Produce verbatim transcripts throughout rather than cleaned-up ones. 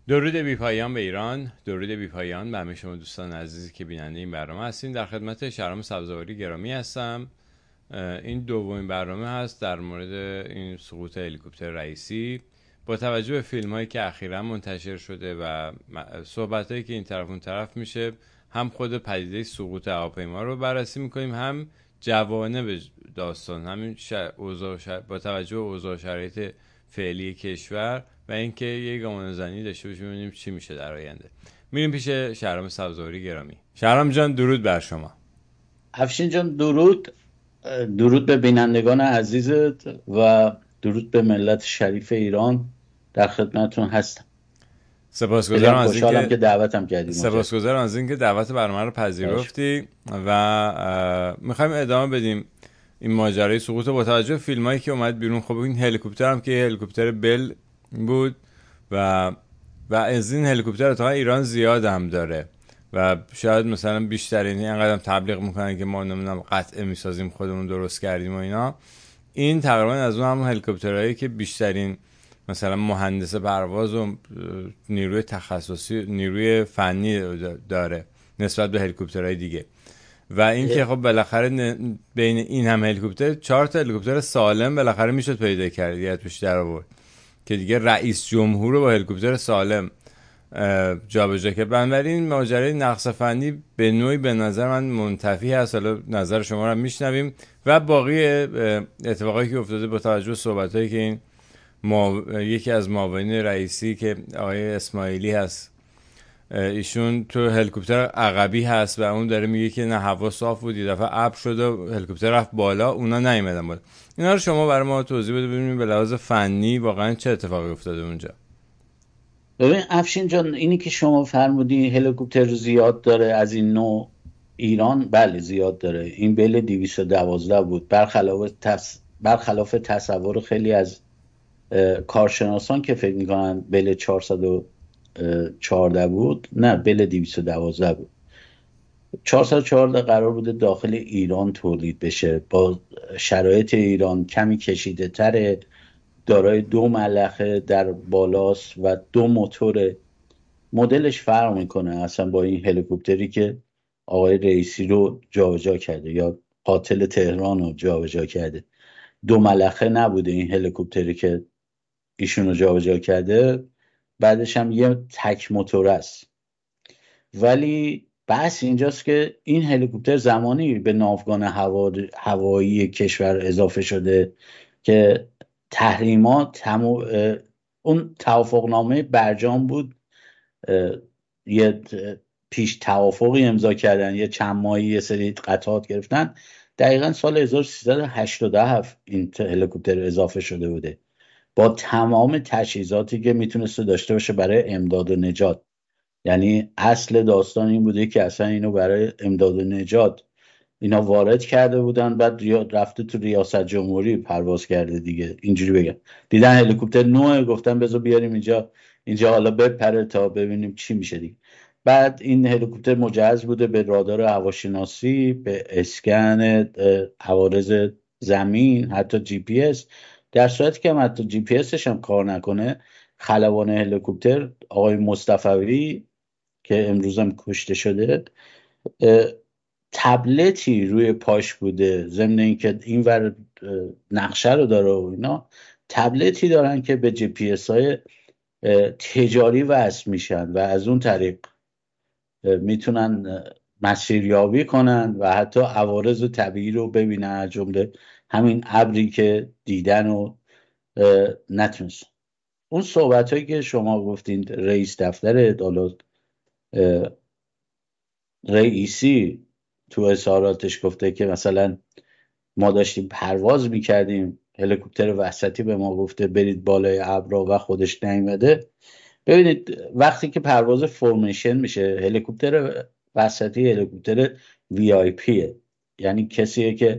درود بی پایان به ایران، درود بی پایان به همه شما دوستان عزیزی که بیننده این برنامه هستین. در خدمت شهرام سبزواری گرامی هستم. این دومین برنامه هست در مورد این سقوط هلیکوپتر رئیسی با توجه به فیلم هایی که اخیرا منتشر شده و صحبت هایی که این طرف اون طرف میشه. هم خود پدیده سقوط هواپیما رو بررسی میکنیم، هم جوانب داستان، همین اوضاع با توجه به اوضاع شرایط فعلی کشور و اینکه یک گمان زنی داشته باشیم ببینیم چی میشه در آینده. میریم پیش شهرام سبزواری گرامی. شهرام جان درود بر شما. افشین جان درود درود به بینندگان عزیزت و درود به ملت شریف ایران. در خدمتتون هستم. سپاسگزارم از خوشحالم اینکه که دعوتم کردی. سپاسگزارم از اینکه دعوت برنامه رو پذیرفتی و میخوایم ادامه بدیم این ماجرای سقوط با توجه به فیلمایی که اومد بیرون. خب این هلیکوپتر هم که هلیکوپتر بل بود و و از این هلیکوپتر تا ایران زیاد هم داره و شاید مثلا بیشترین اینقدر تبلیغ میکنن که ما نمیدونم قطعه میسازیم خودمون درست کردیم و اینا. این تقریبا از اون هم هلیکوپترهایی که بیشترین مثلا مهندس پرواز و نیروی تخصصی نیروی فنی داره نسبت به هلیکوپترهای دیگه. و این که خب بالاخره بین این هم هلیکوپتر چهار تا هلیکوپتر سالم بالاخره میشد پیدا کرد، یاد توش در آورد که دیگه رئیس جمهور رو با هلیکوپتر سالم جابجا کرد. بنابراین ماجرای نقص فنی به نوعی به نظر من منتفی هست. حالا نظر شما رو میشنویم و باقی اتفاقایی که افتاده با توجه به صحبتایی که این ما... یکی از معاونین رئیسی که آقای اسماعیلی هست، ایشون تو هلیکوپتر عقبی هست و اون داره میگه که نه هوا صاف بود، یه دفعه ابر شد و هلیکوپتر رفت بالا، اونا نیومدن بالا. اینا رو شما برای ما توضیح بده ببینیم به لحاظ فنی واقعا چه اتفاقی افتاده اونجا. ببین افشین جان، اینی که شما فرمودین هلیکوپتر زیاد داره از این نوع ایران، بله زیاد داره. این بل دویست و دوازده بود، برخلاف تص... برخلاف تصور خیلی از کارشناسان که فکر میکنن بل چهارصد و چهارده بود. نه، بل دویست و دوازده بود. چهارصد و چهارده قرار بوده داخل ایران تولید بشه، با شرایط ایران کمی کشیده تره، دارای دو ملخه در بالاست و دو موتور. مدلش فرق میکنه اصلا با این هلیکوپتری که آقای رئیسی رو جابجا کرده یا قاتل تهران رو جابجا کرده. دو ملخه نبوده این هلیکوپتری که ایشون رو جابجا کرده، بعدش هم یه تک موتور است. ولی بحث اینجاست که این هلیکوپتر زمانی به ناوگان هوا... هوایی کشور اضافه شده که تحریمات تمو... اون توافقنامه برجام بود، یه پیش توافقی امضا کردن، یه چند ماهی یه سری قطعات گرفتن. دقیقا سال هزار و سیصد و هشتاد و هفت این هلیکوپتر اضافه شده بوده با تمام تجهیزاتی که میتونسته داشته باشه برای امداد و نجات. یعنی اصل داستان این بوده که اصلا اینو برای امداد و نجات اینا وارد کرده بودن، بعد رفته تو ریاست جمهوری پرواز کرده دیگه. اینجوری بگم دیدن هلیکوپتر نوعه، گفتن بذار بیاریم اینجا اینجا حالا بپره تا ببینیم چی میشه دیگه. بعد این هلیکوپتر مجهز بوده به رادار هواشناسی، به اسکن عوارض زمین، حتی جی پی اس. در صورتی که حتی جی پی اسش هم کار نکنه، خلبان هلیکوپتر آقای مصطفی که امروز هم کشته شده تبلتی روی پاش بوده، ضمن اینکه این ور نقشه رو داره و اینا، تبلتی دارن که به جی پی اس های تجاری وصل میشن و از اون طریق میتونن مسیریابی کنن و حتی عوارض طبیعی رو ببینن، از جمله همین ابری که دیدن و نتونستن. اون صحبت هایی که شما گفتین رئیس دفتر دولت رئیسی تو اظهاراتش گفته که مثلا ما داشتیم پرواز میکردیم، هلیکوپتر وسطی به ما گفته برید بالای ابرا و خودش نیومده. ببینید وقتی که پرواز فرمیشن میشه، هلیکوپتر وسطی هلیکوپتر وی آی پیه، یعنی کسیه که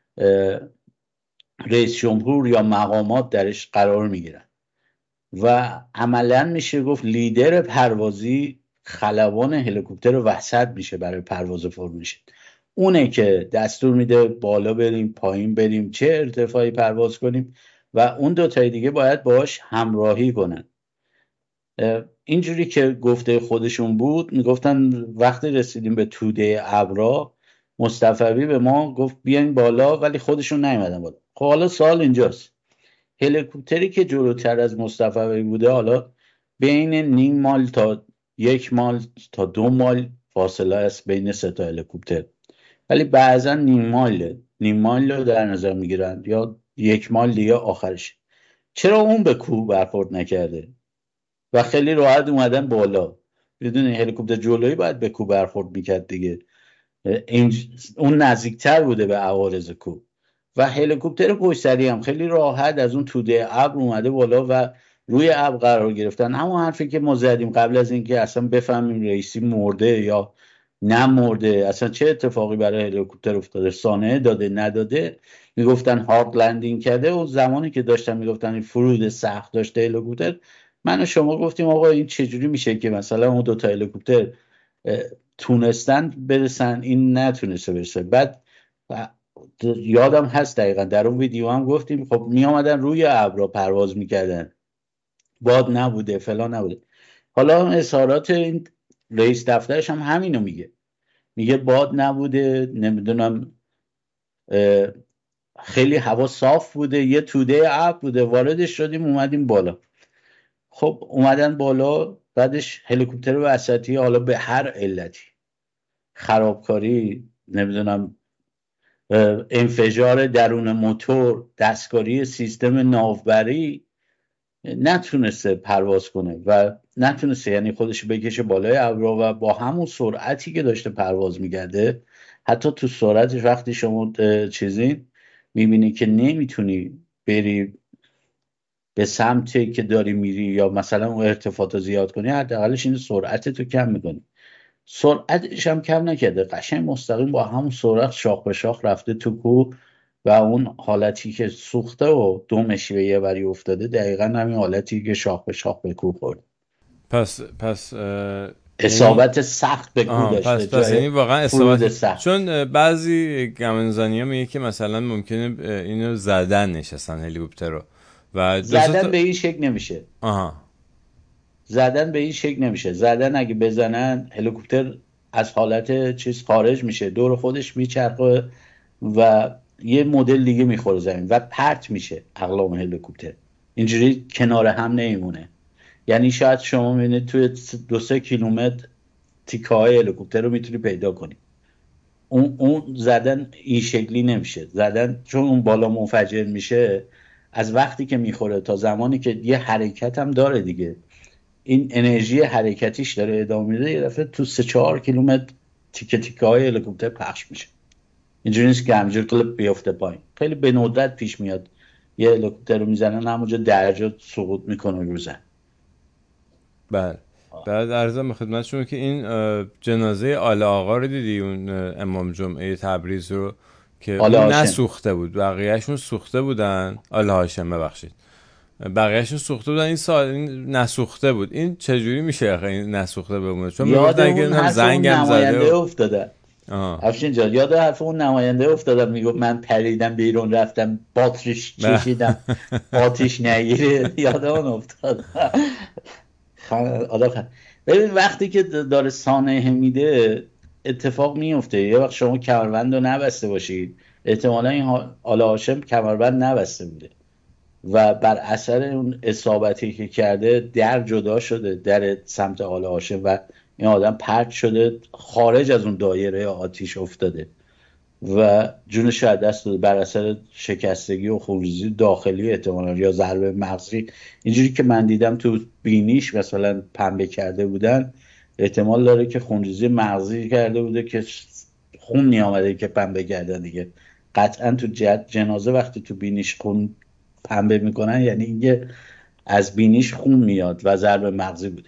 رئیس جمهور یا مقامات درش قرار میگیرن و عملا میشه گفت لیدر پروازی خلبان هلیکوپتر وسط میشه برای پرواز فرمیشن. اونه که دستور میده بالا بریم پایین بریم، چه ارتفاعی پرواز کنیم و اون دو تای دیگه باید باش همراهی کنن. اینجوری که گفته خودشون بود، میگفتن وقتی رسیدیم به توده ابرا مصطفی به ما گفت بیاین بالا، ولی خودشون نیومدن بالا. خب حالا سوال اینجاست، هلیکوپتری که جلوتر از مصطفی بوده، حالا بین نیم مایل تا یک مایل تا دو مایل فاصله است بین سه تا هلیکوپتر، ولی بعضا نیم مایل نیم مایل رو در نظر میگیرن یا یک مایل دیگه آخرش. چرا اون به کوه برخورد نکرده و خیلی راحت اومدن بالا؟ بدون هلیکوپتر جلویی باید به کوه برخورد میکرد دیگه، این اون نزدیکتر بوده به عوارض کوه. و هلیکوپتر پشت سری هم خیلی راحت از اون توده ابر اومده بالا و روی ابر قرار گرفتن. همون حرفی که ما زدیم قبل از اینکه اصلا بفهمیم رئیسی مرده یا نه مرده، اصلا چه اتفاقی برای هلیکوپتر افتاده، سانحه داده نداده، میگفتن هارد لندینگ کرده. و زمانی که داشتن میگفتن این فرود سخت داشته هلیکوپتر، من و شما گفتیم آقا این چجوری میشه که مثلا اون دو تا هلیکوپتر تونستن برسن این نتونسته برسه؟ بعد یادم هست دقیقا در اون ویدیو هم گفتیم خب می آمدن روی ابرا پرواز میکردن، باد نبوده فلان نبوده. حالا اظهارات این رئیس دفترش هم همینو میگه، میگه باد نبوده، نمیدونم خیلی هوا صاف بوده، یه توده ابر بوده، واردش شدیم اومدیم بالا. خب اومدن بالا، بعدش هلیکوپتر وسطی حالا به هر علتی، خرابکاری، نمیدونم انفجار درون موتور، دستکاری سیستم ناوبری، نتونسته پرواز کنه و نتونسته یعنی خودش بکشه بالای ابرا و با همون سرعتی که داشته پرواز میگرده، حتی تو سرعتش وقتی شما چیزی میبینی که نمیتونی بری به سمتی که داری میری یا مثلا اون ارتفاعات زیاد کنی، حداقلش این سرعت تو کم میکنی. سرعتش هم کم نکرده، قشنگ مستقیم با همون سرعت شاخ به شاخ رفته تو کوه و اون حالتی که سوخته و دومش به یه وری افتاده دقیقا همین حالتی که شاخ به شاخ به کوه خورد. پس پس اصابت سخت به کوه داشته، پس پس یعنی واقعا اصابت سخت. چون بعضی گمنزانی ها میگه که مثلا ممکنه اینو زدن نشستن هلیکوپتر رو و زدن تا... به این شکل نمیشه. آها زدن به این شکل نمیشه. زدن اگه بزنن هلیکوپتر از حالت چیز خارج میشه، دور خودش میچرخه و یه مدل دیگه میخوره زمین و پرت میشه اقلام هلیکوپتر، اینجوری کنار هم نمیمونه. یعنی شاید شما میبینید توی دو سه کیلومتر تیکه های هلیکوپتر رو میتونی پیدا کنی. اون اون زدن این شکلی نمیشه. زدن چون اون بالا منفجر میشه، از وقتی که میخوره تا زمانی که یه حرکت هم داره دیگه، این انرژی حرکتیش داره ادامه میده، یه دفعه تو سه چهار کیلومتر تیکه تیکه های هلیکوپتر پخش میشه. اینجوری نیست که همینجور کلپ بیفته پایین. خیلی به ندرت پیش میاد یه هلیکوپتر رو میزنن همونجا درجا سقوط میکنه رو زمین. بله. بعد عرضم به خدمت شما که این جنازه آل آقا رو دیدی، اون امام جمعه تبریز رو که اون نسوخته بود، بقیه‌شون سوخته بودن. آل هاشم ببخشید، بقیه‌شون سوخته بودن، این سال این نسوخته بود. این چجوری میشه آخه این نسوخته بمونه؟ چون میگفتن که زنگم زده و... افتاده. افشین جان یاد حرف اون نماینده افتادم، میگفت من پریدم بیرون رفتم باتریش چشیدم آتیش نگیره. یاد اون افتاد. آدم ببین وقتی که داره سانحه میده اتفاق میفته. یه وقت شما کمربند رو نبسته باشید، احتمالا این آل هاشم کمربند نبسته بوده و بر اثر اون اصابتی که کرده در جدا شده، در سمت آل هاشم، و این آدم پرت شده خارج از اون دایره آتیش افتاده و جونش از دست داده بر اثر شکستگی و خونریزی داخلی احتمالاً یا ضربه مغزی. اینجوری که من دیدم تو بینیش مثلا پنبه کرده بودن، احتمال داره که خونریزی مغزی کرده بوده که خون نیامده که پنبه کردن دیگه. قطعا تو جنازه وقتی تو بینیش خون پنبه میکنن یعنی اینکه از بینیش خون میاد و ضربه مغزی بوده.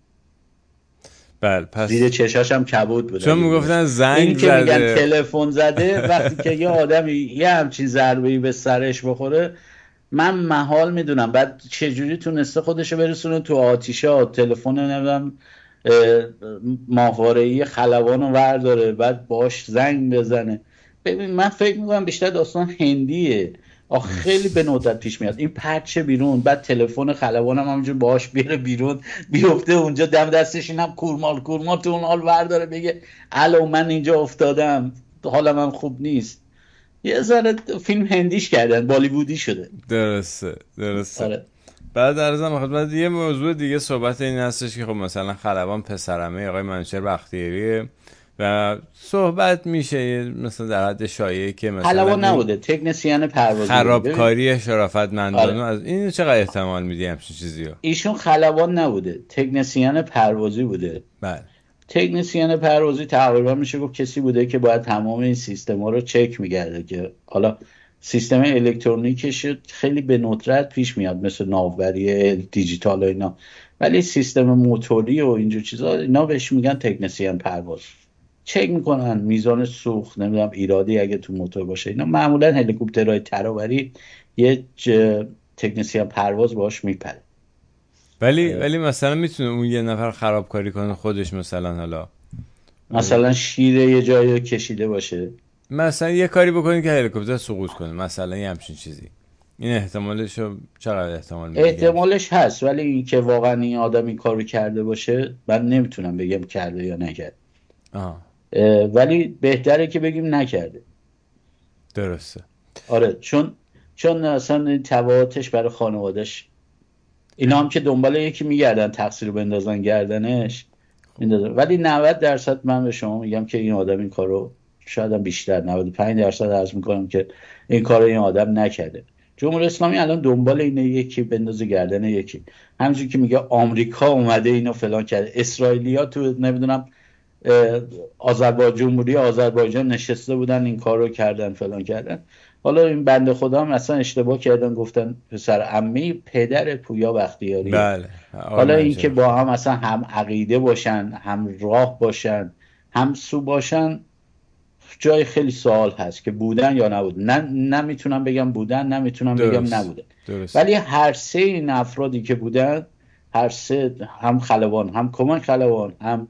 بله پس زیر چشاش هم کبود بوده. چون میگفتن زنگ این زده، که میگن تلفن زده، وقتی که یه آدمی یه همچین ضربه‌ای به سرش بخوره، من محال میدونم بعد چجوری تونسته خودشو برسونه تو آتیشه، تلفن نمیدونم ماهواره‌ای خلبانو ورداره بعد باش زنگ بزنه. ببین من فکر میکنم بیشتر داستان هندیه. آخ خیلی به ندرت پیش میاد این پرچه بیرون، بعد تلفن خلبانم همونجور باهاش بیاره بیرون، بیفته اونجا دم دستش اینم کورمال کورمال تو اون حال برداره بگه الو من اینجا افتادم حالا من خوب نیست. یه ذره فیلم هندیش کردن، بالیوودی شده. درسته درسته. آره. بعد عرضم خدمت یه موضوع دیگه صحبت این هستش که خب مثلا خلبان پسرمه آقای منوچهر بختیاریه و صحبت میشه مثلا در حد شایعه که مثلا خلبان نبوده، تکنسین پروازی خرابکاری شرافتمندانه. آره. از این چقدر احتمال میدی همچین چیزی رو؟ ایشون خلبان نبوده، تکنسین پروازی بوده. بله. تکنسین پروازی تقریبا میشه گفت کسی بوده که باید تمام این سیستما رو چک میگرده که حالا سیستم الکترونیکش خیلی به ندرت پیش میاد مثل ناوبری دیجیتال و اینا، ولی سیستم موتوری و اینجور چیزا اینا بهش میگن تکنسین پرواز. چک میکنن میزان سوخت، نمیدونم ایرادی اگه تو موتور باشه اینا. معمولا هلیکوپترهای ترابری یه تکنسین پرواز باش میپره. ولی ولی مثلا میتونه اون یه نفر خرابکاری کنه خودش، مثلا حالا مثلا شیر یه جایی کشیده باشه، مثلا یه کاری بکنه که هلیکوپتر سقوط کنه، مثلا یه همچین چیزی. این احتمالش رو چقدر احتمال میگه؟ احتمالش هست، ولی این که واقعا این آدم این کارو کرده باشه من نمیتونم بگم کرده یا نکرده. آه. ولی بهتره که بگیم نکرده. درسته. آره، چون چون اصلا تبعاتش برای خانوادهش، اینا هم که دنبال یکی میگردن تقصیر رو بندازن گردنش میندازن. ولی نود درصد من به شما میگم که این آدم این کارو، شاید هم بیشتر، نود و پنج درصد عرض میکنم که این کارو این آدم نکرده. جمهوری اسلامی الان دنبال اینه یکی بندازه گردن یکی، همونجوری که میگه آمریکا اومده اینو فلان کرده، اسرائیلیا تو نمیدونم آذربایجان، جمهوری آذربایجان نشسته بودن این کارو کردن فلان کردن. حالا این بنده خدا هم اصلا اشتباه کردن، گفتن پسر عمه پدر پویا بختیاری. بله. حالا این که با هم اصلا هم عقیده باشن، هم راه باشن، هم سو باشن، جای خیلی سوال هست که بودن یا نبودن. نه نمیتونم بگم بودن، نمیتونم بگم نبودن. درست. ولی هر سه این افرادی که بودن، هر سه، هم خلبان، هم کمک خلبان، هم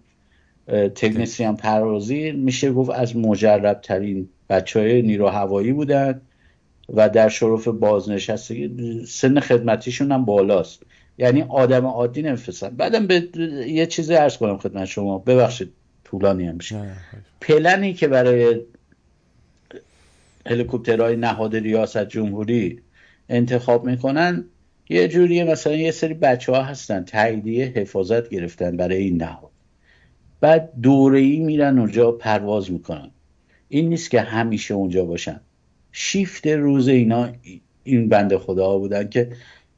تکنسین پروازی، میشه گفت از مجرب ترین بچهای نیرو هوایی بودن و در شرف بازنشستگی سن خدمتیشون هم بالاست. یعنی آدم عادی نمیفرستن. بعدم به یه چیزی عرض کنم خدمت شما، ببخشید طولانی هم بشه. پلنی که برای هلیکوپترهای نهاد ریاست جمهوری انتخاب میکنن یه جوریه، مثلا یه سری بچه ها هستن تاییدیه حفاظت گرفتن برای این نهاد، بعد دوره‌ای میرن اونجا پرواز میکنن. این نیست که همیشه اونجا باشن. شیفت روز اینا این بنده خدا بودن که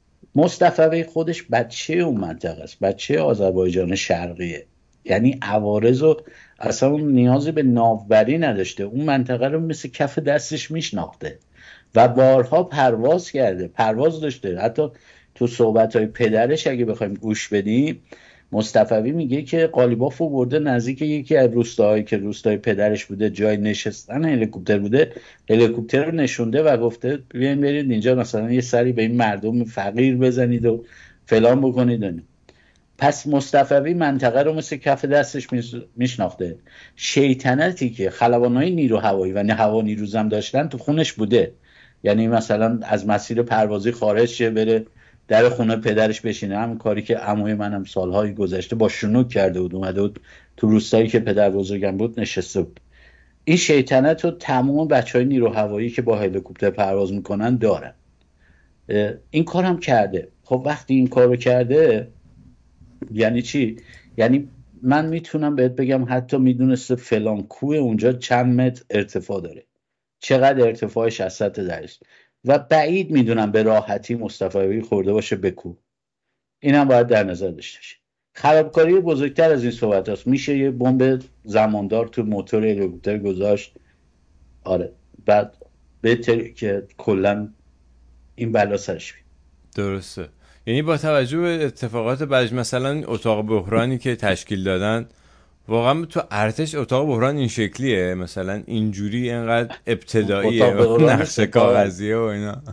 مصطفی خودش بچه اون منطقه است، بچه آذربایجان شرقیه، یعنی عوارض و اصلا اون نیازی به ناوبری نداشته، اون منطقه رو مثل کف دستش میشناخته و بارها پرواز کرده، پرواز داشته. حتی تو صحبت‌های پدرش اگه بخوایم گوش بدیم، مصطفی میگه که قالیباف رو برده نزدیک یکی از روستاهایی که روستای پدرش بوده، جای نشستن هلیکوپتر بوده، هلیکوپتر رو نشونده و گفته بیاین برید اینجا مثلا یه سری به این مردم فقیر بزنید و فلان بکنید. پس مصطفی منطقه رو مثل کف دستش میشناخته. شیطنتی که خلبانای نیرو هوایی و هوا نیروزم داشتن تو خونش بوده. یعنی مثلا از مسیر پروازی خارج شه، بره در خونه پدرش بشینه. همین کاری که عموی منم سالهای گذشته با شنوک کرده بود، اومده بود تو روستایی که پدر بزرگم بود نشسته بود. این شیطنت رو تمام بچهای نیرو هوایی که با هلیکوپتر پرواز میکنن دارن. این کارم کرده. خب وقتی این کارو کرده یعنی چی؟ یعنی من میتونم بهت بگم حتی میدونسته فلان کوه اونجا چند متر ارتفاع داره، چقدر ارتفاعش از سطح درش، و بعید میدونم به راحتی مصطفی خورده باشه به کوه. اینم باید در نظر داشته باشی. خرابکاری بزرگتر از این صحبت هست. میشه یه بمب زماندار تو موتور هلیکوپتر گذاشت، آره، بعد بهتر که کلا این بلا سرش بیاد. درسته. یعنی با توجه به اتفاقات بعد، مثلا اتاق بحرانی که تشکیل دادن، واقعا تو ارتش اتاق بحران این شکلیه، مثلا اینجوری اینقدر ابتداییه نقشه کاغذیه و اینا.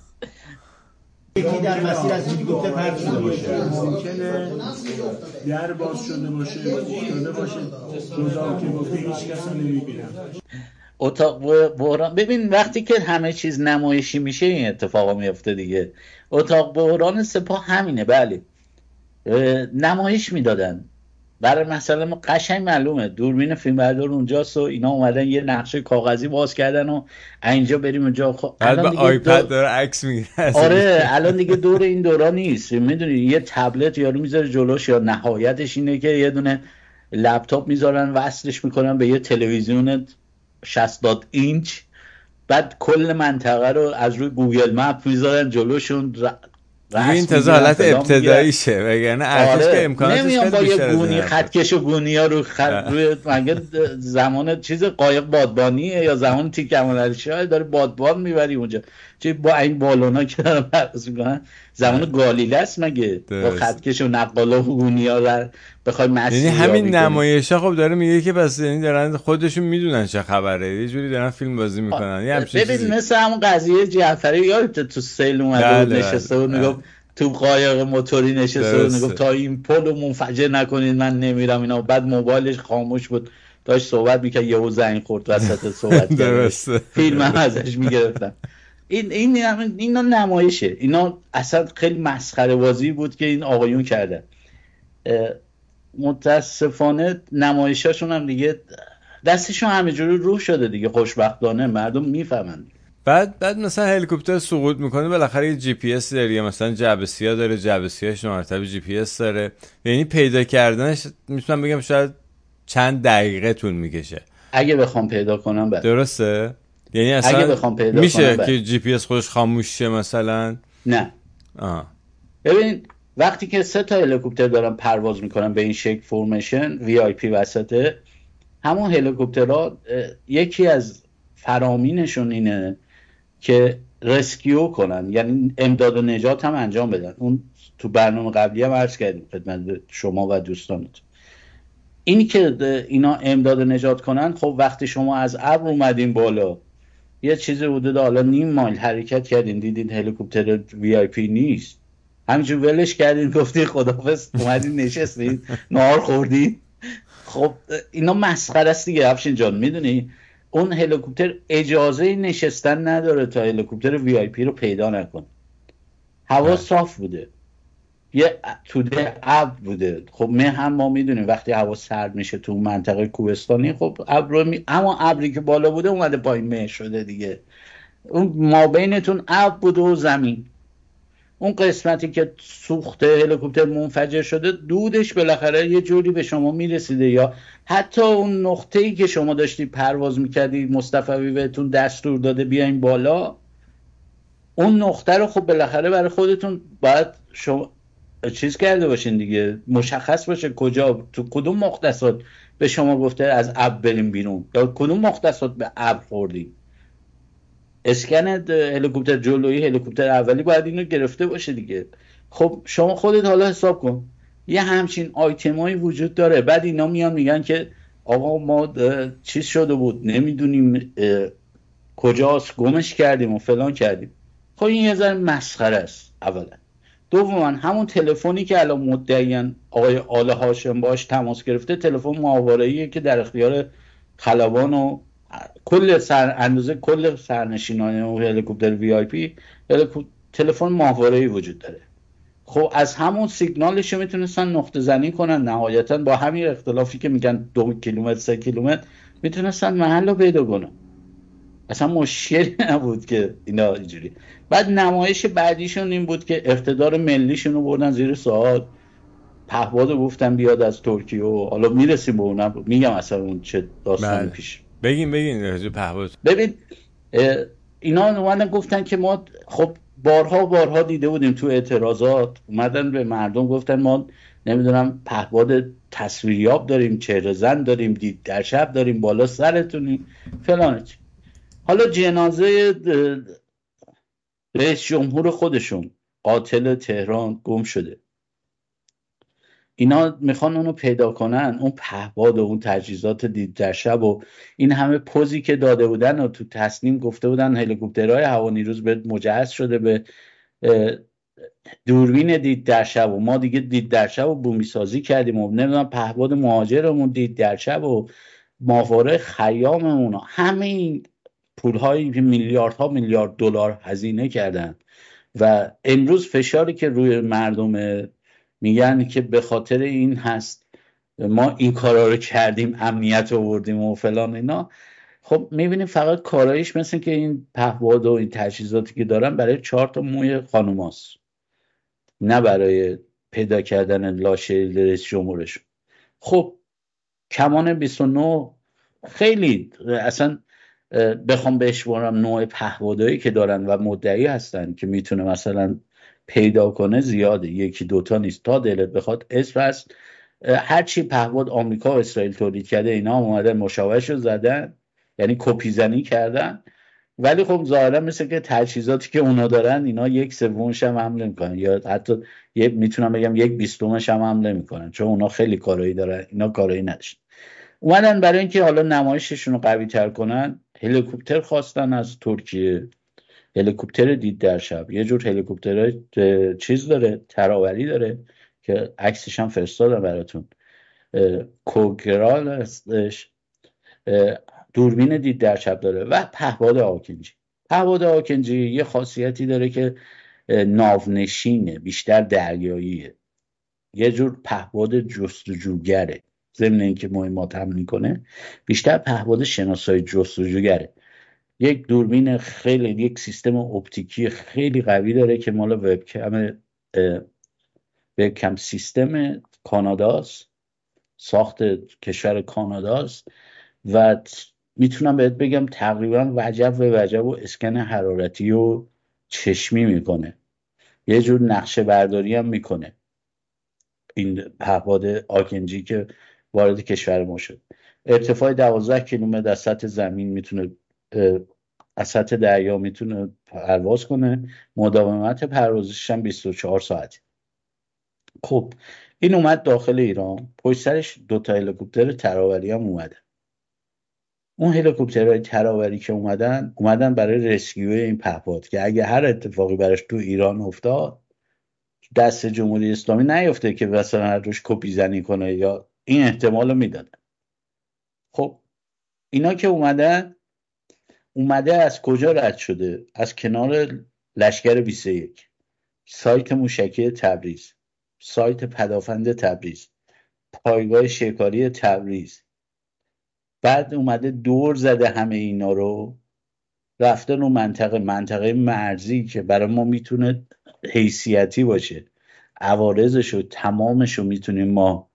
یکی در مسیر از هلیکوپتر پرت شده باشه، ممکنه در باز شده باشه، شده باشه، روزا که گفته هیچ کس رو نمیبینم. اتاق بحران، ببین وقتی که همه چیز نمایشی میشه این اتفاقا میفته دیگه. اتاق بحران سپاه همینه. بله نمایش میدادن برای مثلا ما قشنگ معلومه دوربین فیلمبردار اونجاست و اینا اومدن یه نقشه کاغذی باز کردن و اینجا بریم اونجا. خب بعد با الان دیگه آیپد دور... داره عکس میگیره. آره الان دیگه دور این دورا نیست. میدونی یه تبلت یارو میذاره جلوش، یا نهایتش اینه که یه دونه لپتاپ میذارن وصلش میکنن به یه تلویزیون شصت اینچ، بعد کل منطقه رو از روی گوگل مپ میذارن جلوشون. این تازه حالت ابتداییشه، وگرنه ارتش آره. که امکاناتش نمیان خیلی با بیشتر یه گونی از خطکش و گونی ها رو خط روی مگه زمان چیز قایق بادبانیه یا زمان تیک کمانعلی شاه داره بادبان میبری اونجا چه با این بالونا که دارن پرواز میکنن؟ زمان گالیله است مگه با خطکش و نقاله و گونی ها رو بخوای مسیر. یعنی همین نمایشا خب داره میگه که بس یعنی دارن خودشون میدونن چه خبره، یه جوری دارن فیلم بازی میکنن. یه همچین ببین چیزی مثل همون قضیه جعفری یادت تو سیل اومده بود نشسته بود میگفت تو قایق موتوری نشسته بود میگفت تا این پلو منفجر نکنید من نمیرم اینا. بعد موبایلش خاموش بود داشت صحبت میکرد یهو زنگ خورد وسط صحبت کرد فیلم هم ازش میگرفتن. این این اینا نمایشه، اینا اصلا خیلی مسخره بازی بود که این آقایون کردن. متاسفانه نمایشاشون هم دیگه دستشون همه جوری روح شده دیگه، خوشبختانه مردم میفهمن. بعد بعد مثلا هلیکوپتر سقوط میکنه بالاخره یه جی پی اس داره، مثلا جعبه سیاه داره، جعبه سیاهش مرتبه جی پی اس داره، یعنی پیدا کردنش میتونم بگم شاید چند دقیقه طول میکشه اگه بخوام پیدا کنم. بعد درسته؟ یعنی اصلا اگه بخوام پیدا میشه کنم که جی پی اس خودش خاموش شه مثلا؟ نه. آه. ببین وقتی که سه تا هلیکوپتر دارن پرواز میکنن به این شکل فرمیشن وی آی پی وسطه، همون هلیکوپترها یکی از فرامینشون اینه که رسکیو کنن، یعنی امداد و نجات هم انجام بدن. اون تو برنامه قبلی هم عرض کردیم خدمت شما و دوستانت. اینی که اینا امداد و نجات کنن، خب وقتی شما از ابر اومدین بالا یه چیزی حدود حالا نیم مایل حرکت کردین دیدین هلیکوپتر وی آی پی نیست، همینجور ولش کردین گفتین خداحافظ اومدین نشستین نهار خوردین. خب اینا مسخره است دیگه افشین جان. میدونی اون هلیکوپتر اجازه نشستن نداره تا هلیکوپتر وی آی پی رو پیدا نکن. هوا صاف بوده، یه توده ابر بوده. خب ما هم ما میدونیم وقتی هوا سرد میشه تو منطقه کوهستانی خب ابر می... اما ابری که بالا بوده اومده پایین مه شده دیگه. اون ما بینتون ابر بوده و زمین، اون قسمتی که سوخته هلیکوپتر منفجر شده دودش بالاخره یه جوری به شما میرسیده، یا حتی اون نقطه‌ای که شما داشتی پرواز میکردی مصطفی بهتون دستور داده بیاین بالا، اون نقطه رو خب بالاخره برای خودتون باید شما چیز کرده باشین دیگه، مشخص باشه کجا تو کدوم مختصات به شما گفته از اب بریم بیرون، یا کدوم مختصات به اب خوردی. اسکن هلیکوپتر جلویی هلیکوپتر اولی باید اینو گرفته باشه دیگه. خب شما خودت حالا حساب کن یه همچین آیتمایی وجود داره، بعد اینا میان میگن که آقا ما چیز شده بود نمیدونیم کجاست گمش کردیم و فلان کردیم. خب این یه ذره مسخره است اولا. دوما همون تلفنی که الان مدعیان آقای آل هاشم باش تماس گرفته تلفن ماهواره‌ایه که در اختیار خلبان و کل سر اندازه کل سرنشینان و هلیکوپتر وی آی پی تلفن ماهواره‌ای وجود داره. خب از همون سیگنالش میتونستن نقطه زنی کنن، نهایتا با همین اختلافی که میگن دو کیلومتر سه کیلومتر میتونستن محل رو پیدا کنن، اصلا مشکلی نبود که اینا اینجوری. بعد نمایش بعدیشون این بود که اقتدار ملیشون رو بردن زیر سوال، پهباد گفتن بیاد از ترکیه و حالا میرسیم به اونم میگم اصلا اون چه داستانی بله. پیش بگین بگین راجع پهباد. ببین اینا اومدن گفتن که ما خب بارها بارها دیده بودیم تو اعتراضات اومدن به مردم گفتن ما نمیدونم پهباد تصویریاب داریم، چهره زن داریم، دید در شب داریم، بالا سرتونیم فلان. حالا جنازه رئیس جمهور خودشون قاتل تهران گم شده، اینا میخوان اونو پیدا کنن، اون پهباد و اون تجهیزات دید در شب و این همه پوزی که داده بودن و تو تصمیم گفته بودن هلیکوپترهای هوانیروز به مجهز شده به دوربین دید در شب و ما دیگه دید در شب و بومی سازی کردیم و نمیدونم پهباد مهاجرمون دید در شب و ماهواره خیاممون ها همین پولهایی که میلیاردها میلیارد دلار هزینه کردن و امروز فشاری که روی مردم میگن که به خاطر این هست ما این کارا رو کردیم، امنیت آوردیم و فلان اینا. خب میبینیم فقط کارایش مثل که این پهپاد و این تجهیزاتی که دارن برای چهار تا موی خانوماست، نه برای پیدا کردن لاشه رئیس جمهورشون. خب کمان بیست و نه خیلی اصلا بخوام بشمارم نوع پهپادایی که دارن و مدعی هستن که میتونه مثلا پیدا کنه زیاده، یکی دوتا نیست، تا دلت بخواد اسم هست. هرچی پهپاد آمریکا و اسرائیل تولید کرده اینا هم اومدن مشابهش رو زدن، یعنی کپی زنی کردن، ولی خب ظاهرا مثل که تجهیزاتی که اونا دارن اینا یک سومش هم حمله میکنن، یا حتی یک میتونم بگم یک بیستمش هم حمله میکنن، چون اونا خیلی کارایی دارن اینا کارایی نداشتن. اومدن برای اینکه حالا نمایششون رو قوی تر کنن هلیکوپتر خواستن از ترکیه، هلیکوپتر دید در شب، یه جور هلیکوپتر چیز داره، تراولی داره که عکسش هم فرستادم براتون، کوگرال هستش، دوربین دید در شب داره و پهپاد آکنجی. پهپاد آکنجی یه خاصیتی داره که ناونشینه، بیشتر دریاییه، یه جور پهپاد جستجوگره، ضمن اینکه مهمات هم میکنه بیشتر پهپاد شناسایی جستجوگره. یک دوربین خیلی، یک سیستم اپتیکی خیلی قوی داره که مال وبکم وبکم سیستم کاناداست، ساخت کشور کاناداست و میتونم بهت بگم تقریبا وجب و وجب و اسکن حرارتی و چشمی میکنه، یه جور نقشه برداری هم میکنه. این پهپاد آکنجی که وارد کشور ما شد، ارتفاع دوازده کیلومتر از سطح زمین میتونه، از سطح دریا میتونه پرواز کنه، مداومت پروازش هم بیست و چهار ساعت. خب این اومد داخل ایران، پشت سرش دو تا هلیکوپتر تراولی هم اومده. اون هلیکوپترهای تراولی که اومدن اومدن برای رسکیو این پهپاد که اگه هر اتفاقی براش تو ایران افتاد دست جمهوری اسلامی نیفته که مثلا روش کپی زنی کنه، یا این احتمال رو میدادن. خب اینا که اومدن، اومده از کجا رد شده؟ از کنار لشکر بیست و یک، سایت موشکی تبریز، سایت پدافند تبریز، پایگاه شکاری تبریز. بعد اومده دور زده همه اینا رو، رفته رو منطقه منطقه مرزی که برای ما میتونه حیثیتی باشه، عوارضش و تمامش رو میتونیم ما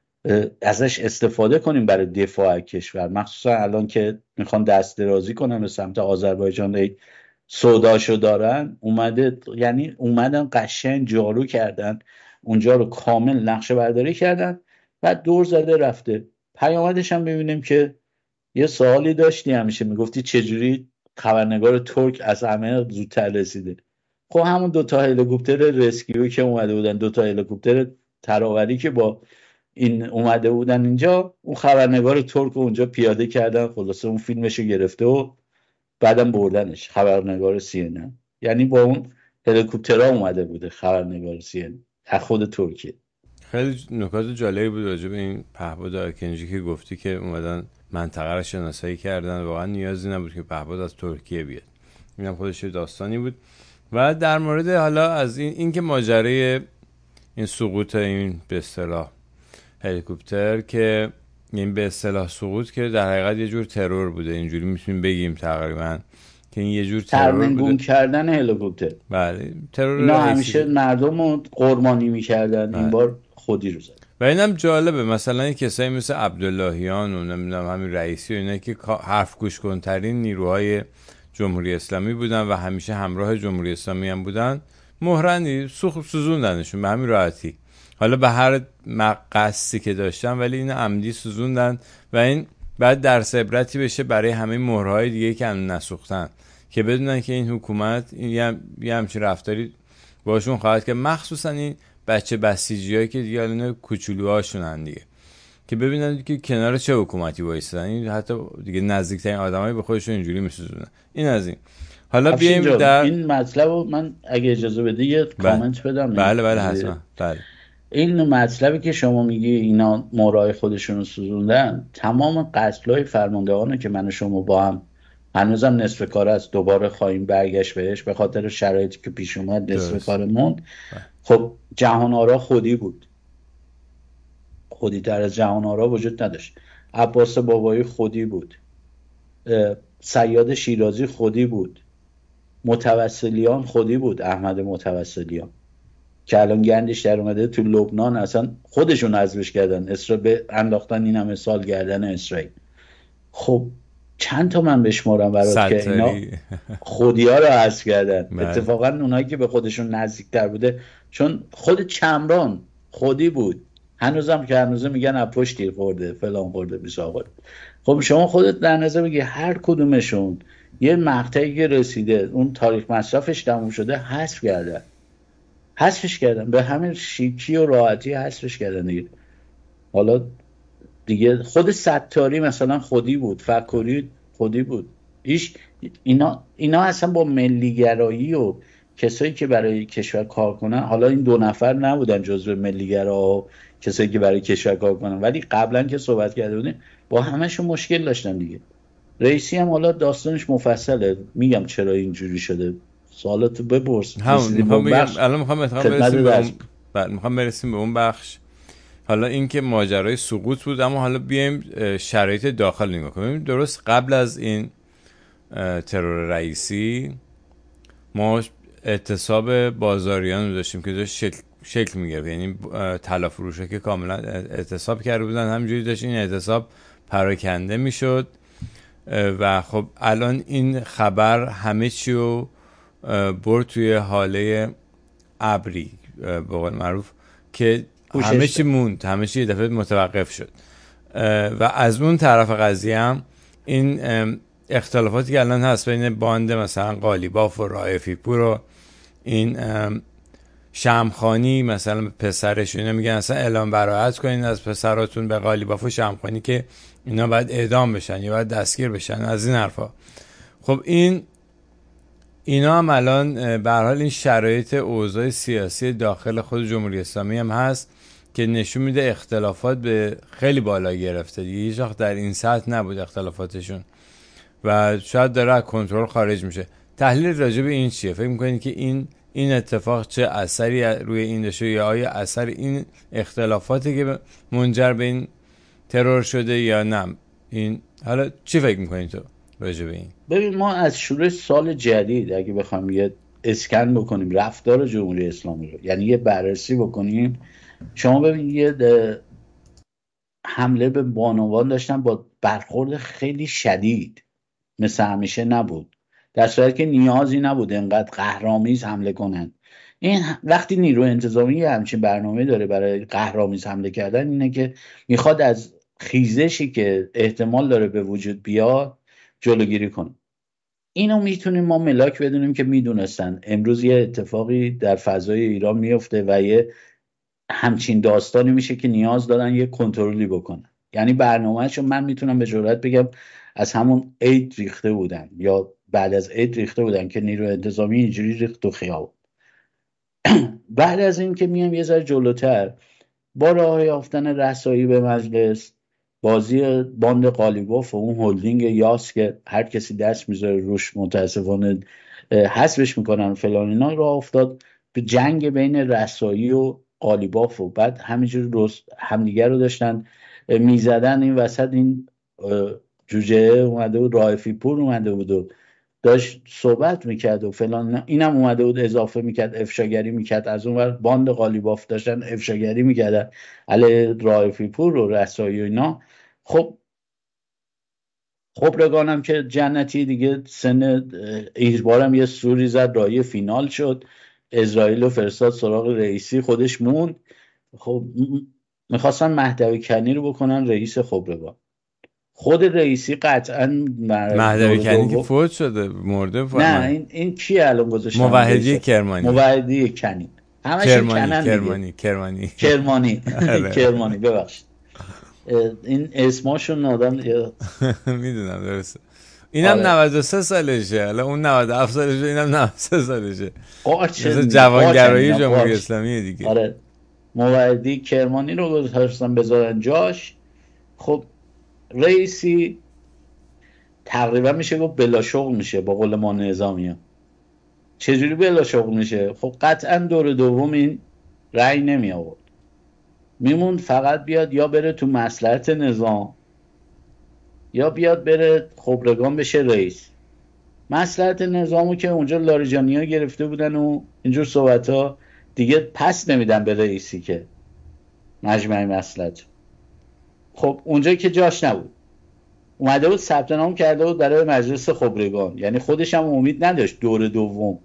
ازش استفاده کنیم برای دفاع از کشور، مخصوصا الان که میخوان دست درازی کنن به سمت آذربایجان، سوداشو دارن. اومده یعنی اومدن قشنگ جارو کردن اونجا رو، کامل نقشه برداری کردن، بعد دور زده رفته. پیامدش هم ببینیم که یه سوالی داشتی همیشه میگفتی چجوری خبرنگار ترک از همه زودتر رسیده. خب همون دوتا هلیکوپتر رسکیو که اومده بودن، دوتا هلیکوپتر تراولی که با این اومده بودن اینجا، اون خبرنگار ترک اونجا پیاده کردن، خلاصه اون فیلمشو گرفته و بعدم بردنش، خبرنگار سی ان ان، یعنی با اون هلیکوپترها اومده بوده خبرنگار سی ان ان از خود ترکیه. خیلی نکات جالبی بود راجع به این پهپاد آکنجی که گفتی که اومدن منطقه رو شناسایی کردن، واقعا نیازی نبود که پهپاد از ترکیه بیاد، اینم خودش داستانی بود. و در مورد حالا از این این که ماجرای این سقوط این به اصطلاح هلیکوپتر که این به اصطلاح سقوط که در حقیقت یه جور ترور بوده، اینجوری میتونیم بگیم تقریبا که این یه جور ترور بوده، کردن هلیکوپتر. بله ترور. اینا همیشه مردم رو قربانی میکردن، این بار خودی رو زد. و اینم جالبه مثلا کسایی مثل عبداللهیان و نمیدونم همین رئیسی و اینا که حرف گوش کنترین نیروهای جمهوری اسلامی بودن و همیشه همراه جمهوری اسلامی هم بودن، مهرنی سوخ سوزوندنشون به همین راحتی، حالا به هر مقصدی که داشتن ولی این عمدی سوزوندن و این بعد درس عبرتی بشه برای همه مهرهای دیگه که هم نسوختن، که بدونن که این حکومت یه, هم... یه همچین رفتاری باشون خواهد که، مخصوصا این بچه بسیجیایی که دیگه الان کوچولوهاشونن دیگه، که ببینن که کنار چه حکومتی وایسادن، این حتی دیگه نزدیکترین آدمایی به خودشون اینجوری میسوزونن. این از این. حالا بیایم در این مطلب رو من اگه اجازه بدی یه کامنت بدم. بله بله حتما. بله این مطلبی که شما میگی اینا مورای خودشون رو سوزوندن، تمام قتلای فرماندهانه که من و شما با هم هنوزم نصف کار است دوباره خواهیم برگشت بهش به خاطر شرایطی که پیش اومد نصف کارمون. خب جهان آرا خودی بود، خودی تر از جهان آرا وجود نداشت. عباس بابایی خودی بود، صیاد شیرازی خودی بود، متوسلیان خودی بود، احمد متوسلیان که الان گندش در اومده تو لبنان، اصلا خودشون حذفش کردن، اسرائیل انداختن این همه سال گردن اسرائیل. خب چند تا من بشمارم برات که اینا خودی ها رو حذف کردن. اتفاقا اونایی که به خودشون نزدیکتر بوده، چون خود چمران خودی بود، هنوزم که هنوزه میگن اپوش تیر خورده فلان خورده بیسا خورده. خب شما خودت در نظر بگی هر کدومشون یه مقطعی که رسیده اون تاریخ مصرفش تموم شده حذف کردن، حذفش کردن به همین شیکی و راحتی حذفش کردن دیگه. حالا دیگه خود ستاری مثلا خودی بود، فکری خودی بود. ایش اینا اینا اصلا با ملیگرایی و کسایی که برای کشور کار کنن، حالا این دو نفر نبودن جزو ملیگرا و کسایی که برای کشور کار کنن، ولی قبلا که صحبت کرده بودیم با همشون مشکل داشتن دیگه. رئیسی هم حالا داستانش مفصله، میگم چرا اینجوری شده، سوالاتو بپرس. همون میخوام بگم الان میخوام برسیم به اون بعد میخوام برسیم به اون بخش. حالا این که ماجرای سقوط بود، اما حالا بیایم شرایط داخل نگاه کنیم. درست قبل از این ترور رئیسی ما اعتصاب بازاریان رو داشتیم که داشت شکل, شکل میگرفت، یعنی طلا فروشه که کاملا اعتصاب کرده بودن، همینجوری داشت این اعتصاب پراکنده میشد. و خب الان این خبر همه چی رو برد توی حاله ابری به قول معروف که همه چی موند، همه چی یه دفعه متوقف شد. و از اون طرف قضیه هم این اختلافاتی که الان هست بین باند مثلا قالیباف و رائفی پور و این شمخانی مثلا پسرش، اینا میگن اصلا اعلام براءت کنین از پسراتون به قالیباف و شمخانی که اینا باید اعدام بشن یا باید دستگیر بشن، از این حرفا. خب این اینا هم الان به هر حال این شرایط اوضاع سیاسی داخل خود جمهوری اسلامی هم هست که نشون میده اختلافات به خیلی بالا گرفته دیگه، هیچ وقت در این سطح نبود اختلافاتشون و شاید داره از کنترل خارج میشه. تحلیل راجع به این چیه؟ فکر میکنید که این این اتفاق چه اثری روی این داشته یا آیا اثر این اختلافاتی که منجر به این ترور شده یا نه؟ این حالا چی فکر میکنید تو راجع به این؟ ببین ما از شروع سال جدید اگه بخوام یه اسکن بکنیم رفتار جمهوری اسلامی رو، یعنی یه بررسی بکنیم، شما ببین یه حمله به بانوان داشتن با برخورد خیلی شدید، مثل همیشه نبود، در صورتی که نیازی نبود انقدر قهرآمیز حمله کنن. این وقتی نیروی انتظامی همچین برنامه داره برای قهرآمیز حمله کردن، اینه که میخواد از خیزشی که احتمال داره به وجود بیاد جلوگیری کنه. اینو میتونیم ما ملاک بدونیم که میدونستن امروز یه اتفاقی در فضای ایران میفته و یه همچین داستانی میشه که نیاز دارن یه کنترلی بکنن. یعنی برنامه‌شو من میتونم به جرئت بگم از همون عید ریخته بودن یا بعد از عید ریخته بودن که نیروی انتظامی اینجوری ریخت و خیابون. بعد از این که میام یه ذره جلوتر، با راه یافتن رسایی به مجلس، بازی باند قالیباف و اون هلدینگ یاس که هر کسی دست میذاره روش متاسفانه حذفش میکنن فلان، اینا راه افتاد به جنگ بین رسایی و قالیباف و بعد همینجور همدیگر رو داشتن میزدن. این وسط این جوجه اومده بود، رائفی پور اومده بود و داشت صحبت میکرد و فلان، اینم اومده بود اضافه میکرد، افشاگری میکرد. از اون ور باند قالیباف داشتن افشاگری میکردن علی رائفی پور و رسایی و اینا. خب خبرگانم که جنتی دیگه سن ایربارم یه سوری زد، رای فینال شد، اسرائیل و فرستاد سراغ رئیسی، خودش موند. خب میخواستن مهدوی کنی رو بکنن رئیس خبرگان. خود رئیسی قطعا مهدوی کنی که فوت شده مرده فوت. نه این این کی الان گذاشتن؟ موحدی کرمانی. موحدی کنی همش کرمانی کرمانی کرمانی کرمانی کرمانی ببخشید این اسماشو نادم میدونم درسته. اینم نود و سه سالشه، حالا اون نود و هفت سالشه، اینم نود و سه سالشه. قارچ جوانگرایی جمهوری اسلامی دیگه. آره موعدی کرمانی رو گذاشتن بذارن جاش. خب رئیسی تقریبا میشه گفت بلا شغل میشه با قول ما نظامی ها. چجوری بلا شغل میشه؟ خب قطعا دور دوم این رأی نمی آورد، میموند فقط بیاد یا بره تو مصلحت نظام یا بیاد بره خبرگان بشه رئیس. مصلحت نظامو که اونجا لاریجانی ها گرفته بودن و اینجور صحبت ها دیگه پس نمیدن به رئیسی که مجمع مصلحت. خب اونجا که جاش نبود، اومده بود ثبت نام کرده بود برای مجلس خبرگان، یعنی خودش هم امید نداشت دور دوم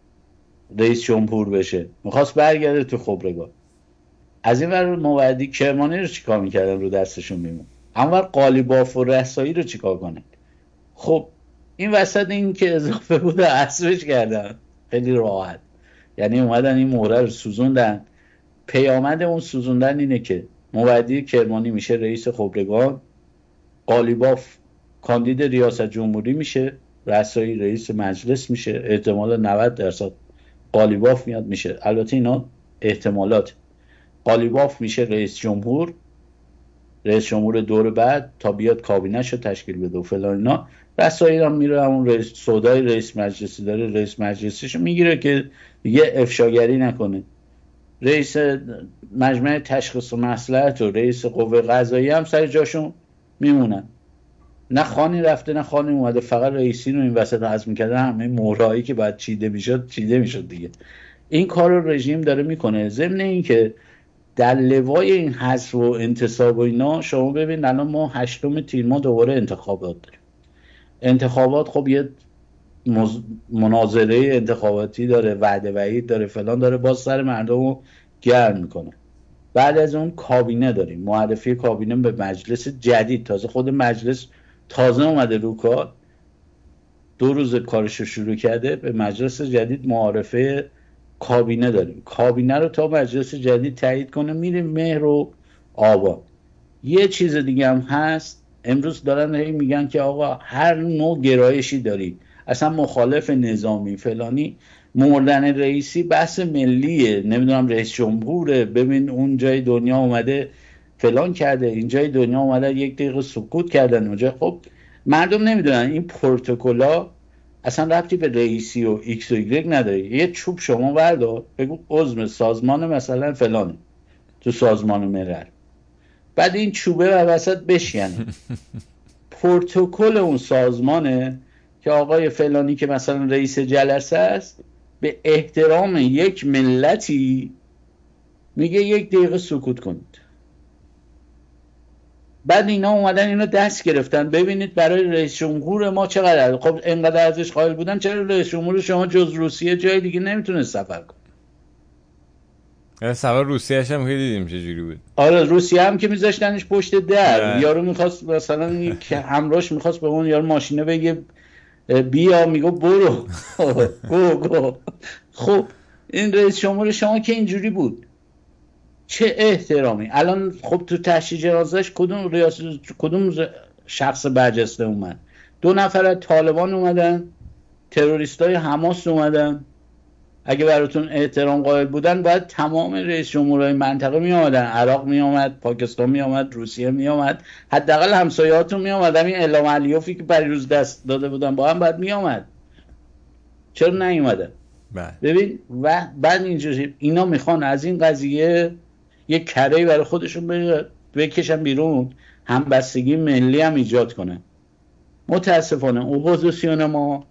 رئیس جمهور بشه، میخواست برگرده تو خبرگان. از این ور موعدی کرمانی رو چیکار میکردن؟ رو دستشون میمون. اما قالیباف و رسایی رو چیکار کنه؟ خب این وسط این که اضافه بوده عصرش کردن خیلی راحت، یعنی اومدن این مهره رو سوزوندن. پیامد اون سوزوندن اینه که موعدی کرمانی میشه رئیس خبرگان، قالیباف کاندید ریاست جمهوری میشه، رسایی رئیس مجلس میشه، احتمال نود درصد قالیباف میاد میشه، البته اینا احتمالات، قالیباف میشه رئیس جمهور، رئیس جمهور دور بعد تا بیاد کابینه‌ش رو تشکیل بده و فلان اینا. رسایی هم میره همون رئیس سودای رئیس مجلسی داره، رئیس مجلسیشو میگیره که دیگه افشاگری نکنه. رئیس مجمع تشخیص و مصلحت و رئیس قوه قضاییه هم سر جاشون میمونن. نه خانی رفته نه خانی اومده، فقط رئیسی رو این وسط حذف میکردن، همه مهرهایی که باید چیده میشد چیده میشد دیگه. این کار رو رژیم داره میکنه. ضمن این که در لوای این حذف و انتصاب و اینا شما ببین الان ما هشتم تیر ما دوباره انتخابات داریم. انتخابات خب یه مز... مناظره انتخاباتی داره، وعده وعید داره، فلان داره، باز سر مردم رو گرم میکنه. بعد از اون کابینه داریم، معرفی کابینه به مجلس جدید، تازه خود مجلس تازه اومده رو کار، دو روز کارش رو شروع کرده، به مجلس جدید معرفه کابینه داریم. کابینه رو تا مجلس جدید تایید کنه میریم مهر و آبان. یه چیز دیگه هم هست، امروز دارن هی میگن که آقا هر نوع گرایشی داری، اصلا مخالف نظامی فلانی، مردن رئیسی بحث ملیه، نمیدونم رئیس جمهوره، ببین اون جای دنیا اومده فلان کرده، این جای دنیا اومده یک دقیقه سکوت کردن اونجا. خب مردم نمیدونن این پروتکولا اصلا ربطی به رئیسی و ایکس و ایگرگ نداره. یه چوب شما بردار بگو عضو سازمان مثلا فلانه تو سازمان ملل، بعد این چوبه و وسط بشینه پروتکل اون سازمانه که آقای فلانی که مثلا رئیس جلسه است به احترام یک ملتی میگه یک دقیقه سکوت کنید. بعد اینا اومدن اینا دست گرفتن، ببینید برای رئیس جمهور ما چقدر، خب اینقدر ارزش قائل بودن، چرا رئیس جمهور شما جز روسیه جای دیگه نمیتونه سفر کنه؟ سفر روسیه هم که دیدیم چجوری بود. آره روسیه هم که میذاشتنش پشت در، یارو میخواست مثلا یک همراهش میخواست به اون یارو ماشینه بگه بیا، میگو برو گو گو. خب این رئیس جمهور شما که اینجوری بود، چه احترامی. الان خب تو تشییع جنازه‌اش کدوم ریاست کدوم شخص برجسته اومد؟ دو نفر از طالبان اومدن، تروریستای حماس اومدن. اگه براتون احترام قائل بودن باید تمام رئیس جمهورهای منطقه می آمدن، عراق می آمد، پاکستان می آمد، روسیه می آمد، حداقل همسایه‌هاتون می آمد. همین اعلام علیوفی که پریروز دست داده بودن با هم باید می آمد. چرا نیومدن؟ ببین و بعد اینجوری اینا میخوان از این قضیه یک کره‌ای برای خودشون بکشن بیرون، همبستگی ملی هم ایجاد کنن. متاسفانه اپوزیسیون ما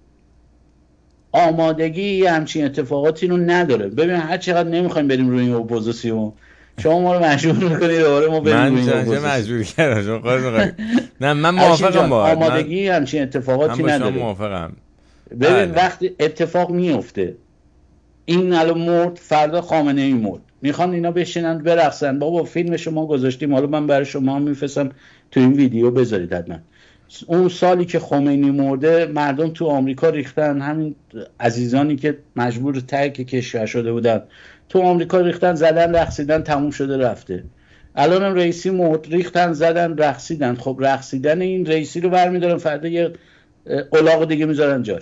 آمادگی همچین اتفاقاتی رو نداره. ببین هر چقدر نمیخوایم بریم روی این اپوزیسیون، شما ما رو مجبور میکنید دوباره ما بریم روی این اپوزیسیون. من مجبور کردم. نه من موافقم با آمادگی من... همچین اتفاقاتی نداره. من موافقم. ببین آه. وقتی اتفاق میفته این الان مرد، فردا خامنه ای مرد، میخوان اینا بشینن برقصن. بابا فیلم شما گذاشتیم، حالا من برای شما میفرستم تو این ویدیو بذارید. حتما اون سالی که خمینی مرده مردم تو آمریکا ریختن، همین عزیزانی که مجبور ترک کشور شده بودن تو آمریکا ریختن، زدن رقصیدن، تموم شده رفته. الان هم رئیسی مرد، ریختن زدن رقصیدن. خب رقصیدن این رئیسی رو برمیدارن، فردا یه الاغ دیگه میذارن جاش.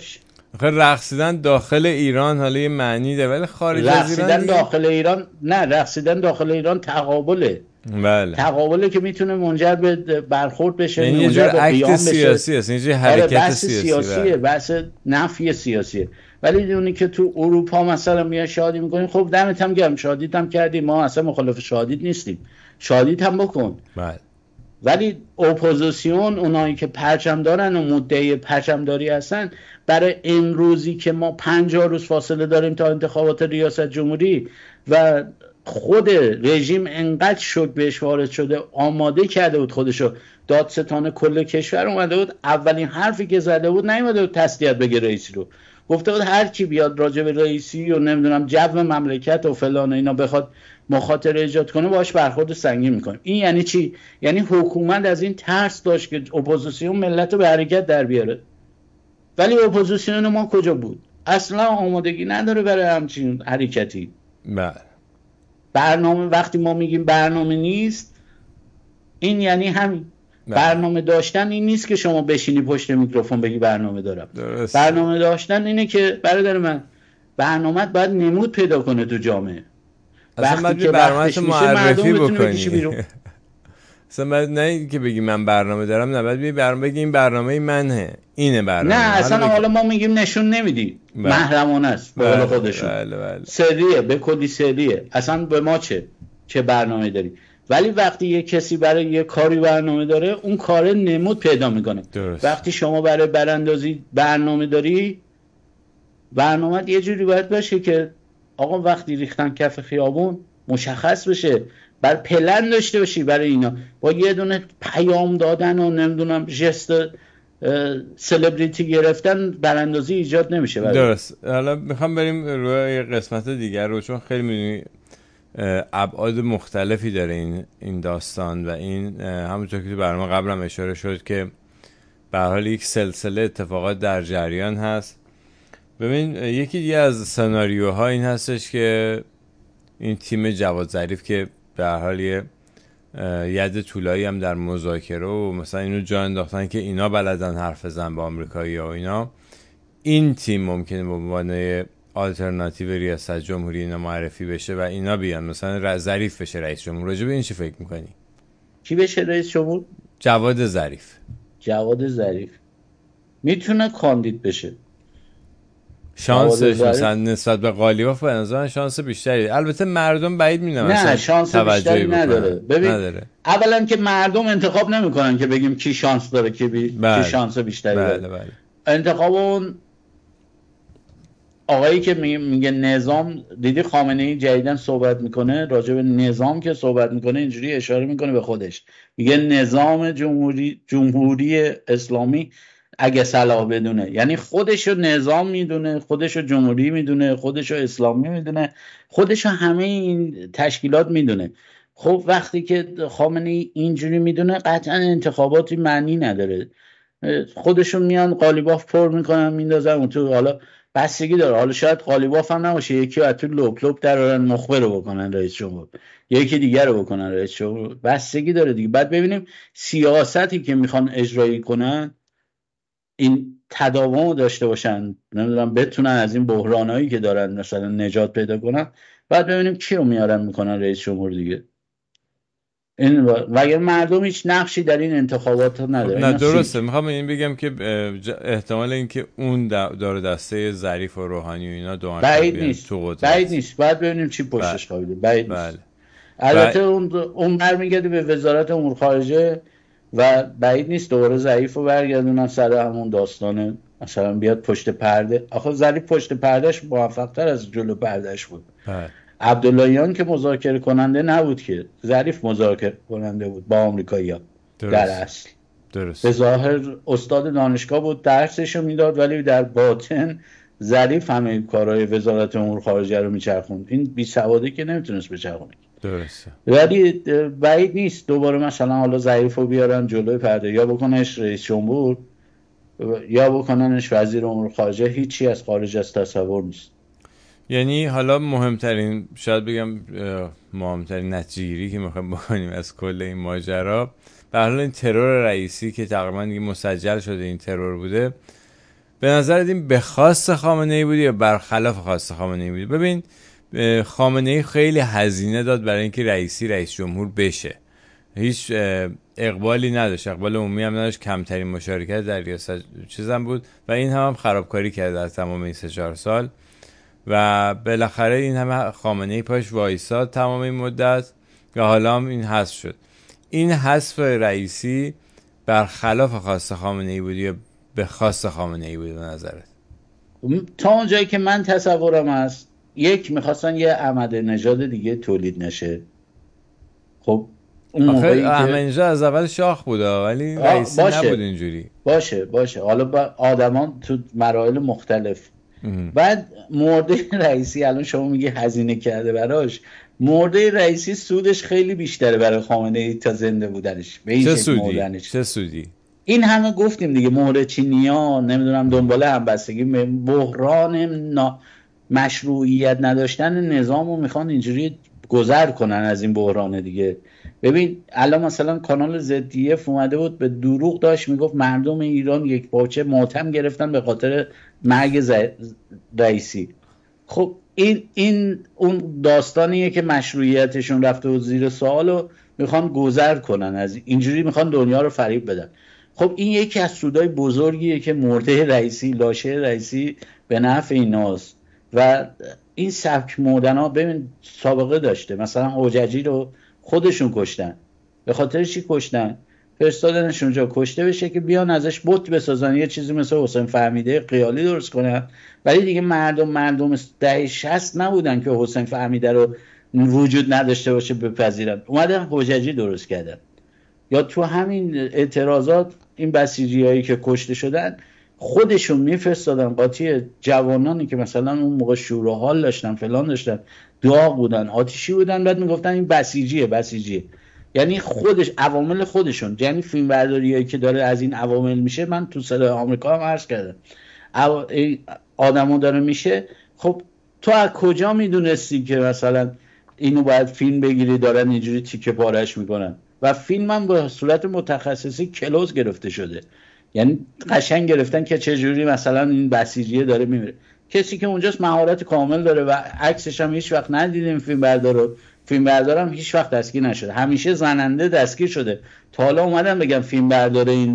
خیلی رقصیدن داخل ایران حالا یه معنی ده، ولی خارج از ایران رقصیدن داخل ایران نه، رقصیدن داخل ایران تقابله. بله. تقابله که میتونه منجر به برخورد بشه، یعنی منجر به قیام بشه. سیاسی است، یه حرکت بحث سیاسی، سیاسیه، بحث نفی سیاسیه. ولی اونی که تو اروپا مثلا میاد شادی میکنیم، خب دمت هم گرم، شادیت هم کردی، ما اصلا مخالف شادیت نیستیم، شادیت هم بکن. بله. ولی اپوزیسیون، اونایی که پرچم دارن و مدعی پرچم داری هستن، برای امروزی که ما پنجاه روز فاصله داریم تا انتخابات ریاست جمهوری و خود رژیم انقدر شد بهش وارد شده، آماده کرده بود خودشو، دادستان کل کشور اومده بود، اولین حرفی که زده بود نیومده بود تسلیت بگه رئیسی رو، گفته بود هر کی بیاد راجع به رئیسی و نمیدونم جو مملکت و فلان و اینا بخواد مخاطره ایجاد کنه باهاش برخورد سنگین میکنه. این یعنی چی؟ یعنی حکومت از این ترس داشت که اپوزیسیون ملت رو به حرکت در بیاره. ولی اپوزیسیون ما کجا بود؟ اصلا آمادگی نداره برای همچین حرکتی. بله. برنامه، وقتی ما میگیم برنامه نیست، این یعنی همین. بله. برنامه داشتن این نیست که شما بشینی پشت میکروفون بگی برنامه دارم. درست. برنامه داشتن اینه که برادر من، برنامه باید نمود پیدا کنه تو جامعه. اصلا باید برنامه معرفی بکنی. اصلا باید نه که بگی من برنامه دارم، نه باید بگی برنامه، بگی این برنامه منه، اینه برنامه. نه اصلا حالا, حالا ما میگیم نشون نمیدی. بله. محرمانه است به قول خودشون. بله بله. سریه، به کلی سریه. اصلا به ما چه چه برنامه داری؟ ولی وقتی یه کسی برای یه کاری برنامه داره، اون کار نمود پیدا میکنه. درست. وقتی شما برای براندازی برنامه داری، برنامه یه جوری باید باشه که آقا وقتی ریختن کف خیابون مشخص بشه، بر پلن داشته باشی برای اینا، با یه دونه پیام دادن و نمیدونم ژست سلبریتی گرفتن براندازی ایجاد نمیشه. درست. حالا میخوام بریم روی قسمت دیگر رو، چون خیلی میدونی ابعاد مختلفی داره این این داستان و این همونطور که تو برنامه قبلم اشاره شد که به هر حال یک سلسله اتفاقات در جریان هست. ببین یکی دیگه از سناریوها این هستش که این تیم جواد ظریف که به هر حال یه ید طولایی هم در مذاکره و مثلا اینو جا انداختن که اینا بلدن حرف بزنن با آمریکایی‌ها و اینا، این تیم ممکنه به عنوان آلترناتیو ریاست جمهوری اینا معرفی بشه و اینا بیان مثلا ظریف بشه رئیس جمهور. راجع به این چی فکر می‌کنی؟ کی بشه رئیس جمهور؟ جواد ظریف. جواد ظریف میتونه کاندید بشه. شانسش مثلا نسبت به قالیباف به نظر من شانس بیشتری. البته مردم بعید می‌دونن نه شانس بیشتری نداره. ببین نداره. اولا که مردم انتخاب نمی‌کنن که بگیم کی شانس داره کی, بی... بله. کی شانس بیشتری بله داره. بله. انتخاب اون آقایی که میگه نظام، دیدی خامنه‌ای جدیدن صحبت میکنه راجع به نظام، که صحبت میکنه اینجوری اشاره میکنه به خودش، میگه نظام جمهوری جمهوری اسلامی اگه صلاح بدونه، یعنی خودشو نظام میدونه، خودشو جمهوری میدونه، خودشو اسلامی میدونه، خودشو همه این تشکیلات میدونه. خب وقتی که خامنه‌ای اینجوری میدونه قطعا انتخاباتی معنی نداره. خودشون میان قالیباف پر میکنن میندازن اون تو. حالا بستگی داره، حالا شاید قالیباف هم نباشه، یکی از تو لپ لپ درارن مخبر رو بکنن رئیس جمهور، یکی دیگر رو بکنن رئیس جمهور، بستگی داره دیگه. بعد ببینیم سیاستی که میخوان اجرایی کنن این تداوم داشته باشن، نمیدونم بتونن از این بحرانایی که دارن مثلا نجات پیدا کنن. بعد ببینیم کی رو میارن میکنن رئیس جمهور دیگه. این و اگر مردم هیچ نقشی در این انتخابات نداره. نه درسته. میخوام این بگم که احتمال این که اون دار دسته ظریف و روحانی و اینا دو بعید نیست. بعید نیست. بعد ببینیم چی پشتش خوابیده. بعید بله. نیست. البته بله. اون اون برمیگرده به وزارت امور خارجه و بعید نیست دوباره ظریف رو برگردونن سر همون داستانه، مثلا بیاد پشت پرده. آخه ظریف پشت پردهش موفق‌تر از جلو پردهش بود. بله. عبداللهیان که مذاکره کننده نبود که، ظریف مذاکره کننده بود با آمریکایی‌ها در اصل. درست. به ظاهر استاد دانشگاه بود، درسشو میداد، ولی در باطن ظریف همه کارهای وزارت امور خارجه رو میچرخوند. این بی سواده که نمیتونست بچرخونه. درسته. ولی بعید نیست دوباره مثلا حالا ظریف رو بیارن جلوی پرده، یا بکننش رئیس جمهور یا بکننش وزیر امور خارجه. هیچی از خارج از تصور نیست. یعنی حالا مهمترین، شاید بگم مهمترین نتیجه‌گیری که میخوایم بکنیم از کل این ماجرا، به هر حال این ترور رئیسی که تقریبا دیگه مسجل شده این ترور بوده، به نظر این به خواست خامنه‌ای بودی یا برخلاف خواست خامنه‌ای بودی؟ ببین خامنه‌ای خیلی هزینه داد برای اینکه رئیسی رئیس جمهور بشه، هیچ اقبالی نداشت، اقبال عمومی هم نداشت، کمترین مشارکت در ریاست چیزم بود و این هم, هم خرابکاری کرد از تمام این سه چهار سال و بالاخره این همه خامنه‌ای پاش وایساد تمام این مدت و حالا هم این حذف شد. این حذف رئیسی برخلاف خواست خامنه‌ای بود یا به خواست خامنه‌ای بود به نظرت؟ تا اونجایی که من تصورم هست یک میخواستن یه احمد نژاد دیگه تولید نشه. خب اون موقعی که احمد نژاد از اول شاخ بود ولی رئیسی نبود اینجوری. باشه باشه حالا با آدمان تو مراحل مختلف ام. بعد مرده رئیسی الان شما میگی هزینه کرده براش، مرده رئیسی سودش خیلی بیشتره برای خامنه‌ای تا زنده بودنش. به چه سودی؟ چه سودی؟ این همه گفتیم دیگه، مهر چینیا نمیدونم دنباله همبستگی، بحران نا... مشروعیت نداشتن نظامو میخوان اینجوری گذر کنن از این بحران دیگه. ببین الان مثلا کانال زدیف اومده بود به دروغ داشت میگفت مردم ایران یک پارچه ماتم گرفتن به خاطر مرگ ز... رئیسی. خب این این اون داستانیه که مشروعیتشون رفته و زیر سوال و میخوان گذر کنن از اینجوری، میخوان دنیا رو فریب بدن. خب این یکی از سودای بزرگیه که مرده رئیسی، لاشه رئیسی به نفع ایناست و این سبک مردنا ببین سابقه داشته. مثلا حججی رو خودشون کشتن. به خاطر چی کشتن؟ فرستادنش اونجا کشته بشه که بیان ازش بت بسازن، یه چیزی مثل حسین فهمیده قیالی درست کنن. ولی دیگه مردم مردم دهه شصت نبودن که حسین فهمیده رو وجود نداشته باشه بپذیرن، اومدن حججی درست کردن. یا تو همین اعتراضات این بسیجیایی که کشته شدن خودشون میفرستادن قاطی جوانانی که مثلا اون موقع شور و حال داشتن فلان داشتن، داغ بودن، آتیشی بودن، بعد میگفتن این بسیجیه بسیجیه. یعنی خودش عوامل خودشون، یعنی فیلم برداریایی که داره از این عوامل میشه. من تو صدای آمریکا هم عرض کردم آدمو داره میشه. خب تو از کجا میدونستی که مثلا اینو باید فیلم بگیری دارن اینجوری تیکه پارش میکنن؟ و فیلم هم به صورت متخصصی کلوز گرفته شده، یعنی قشنگ گرفتن که چه جوری مثلا این بسیجیه داره میمیره. کسی که اونجاست مهارت کامل داره و عکسش هم هیچ وقت ندیدیم فیلم بردارو، فیلم بردارم هیچ وقت دستگیر نشده، همیشه زننده دستگیر شده. تا حالا اومدن بگم فیلم بردار این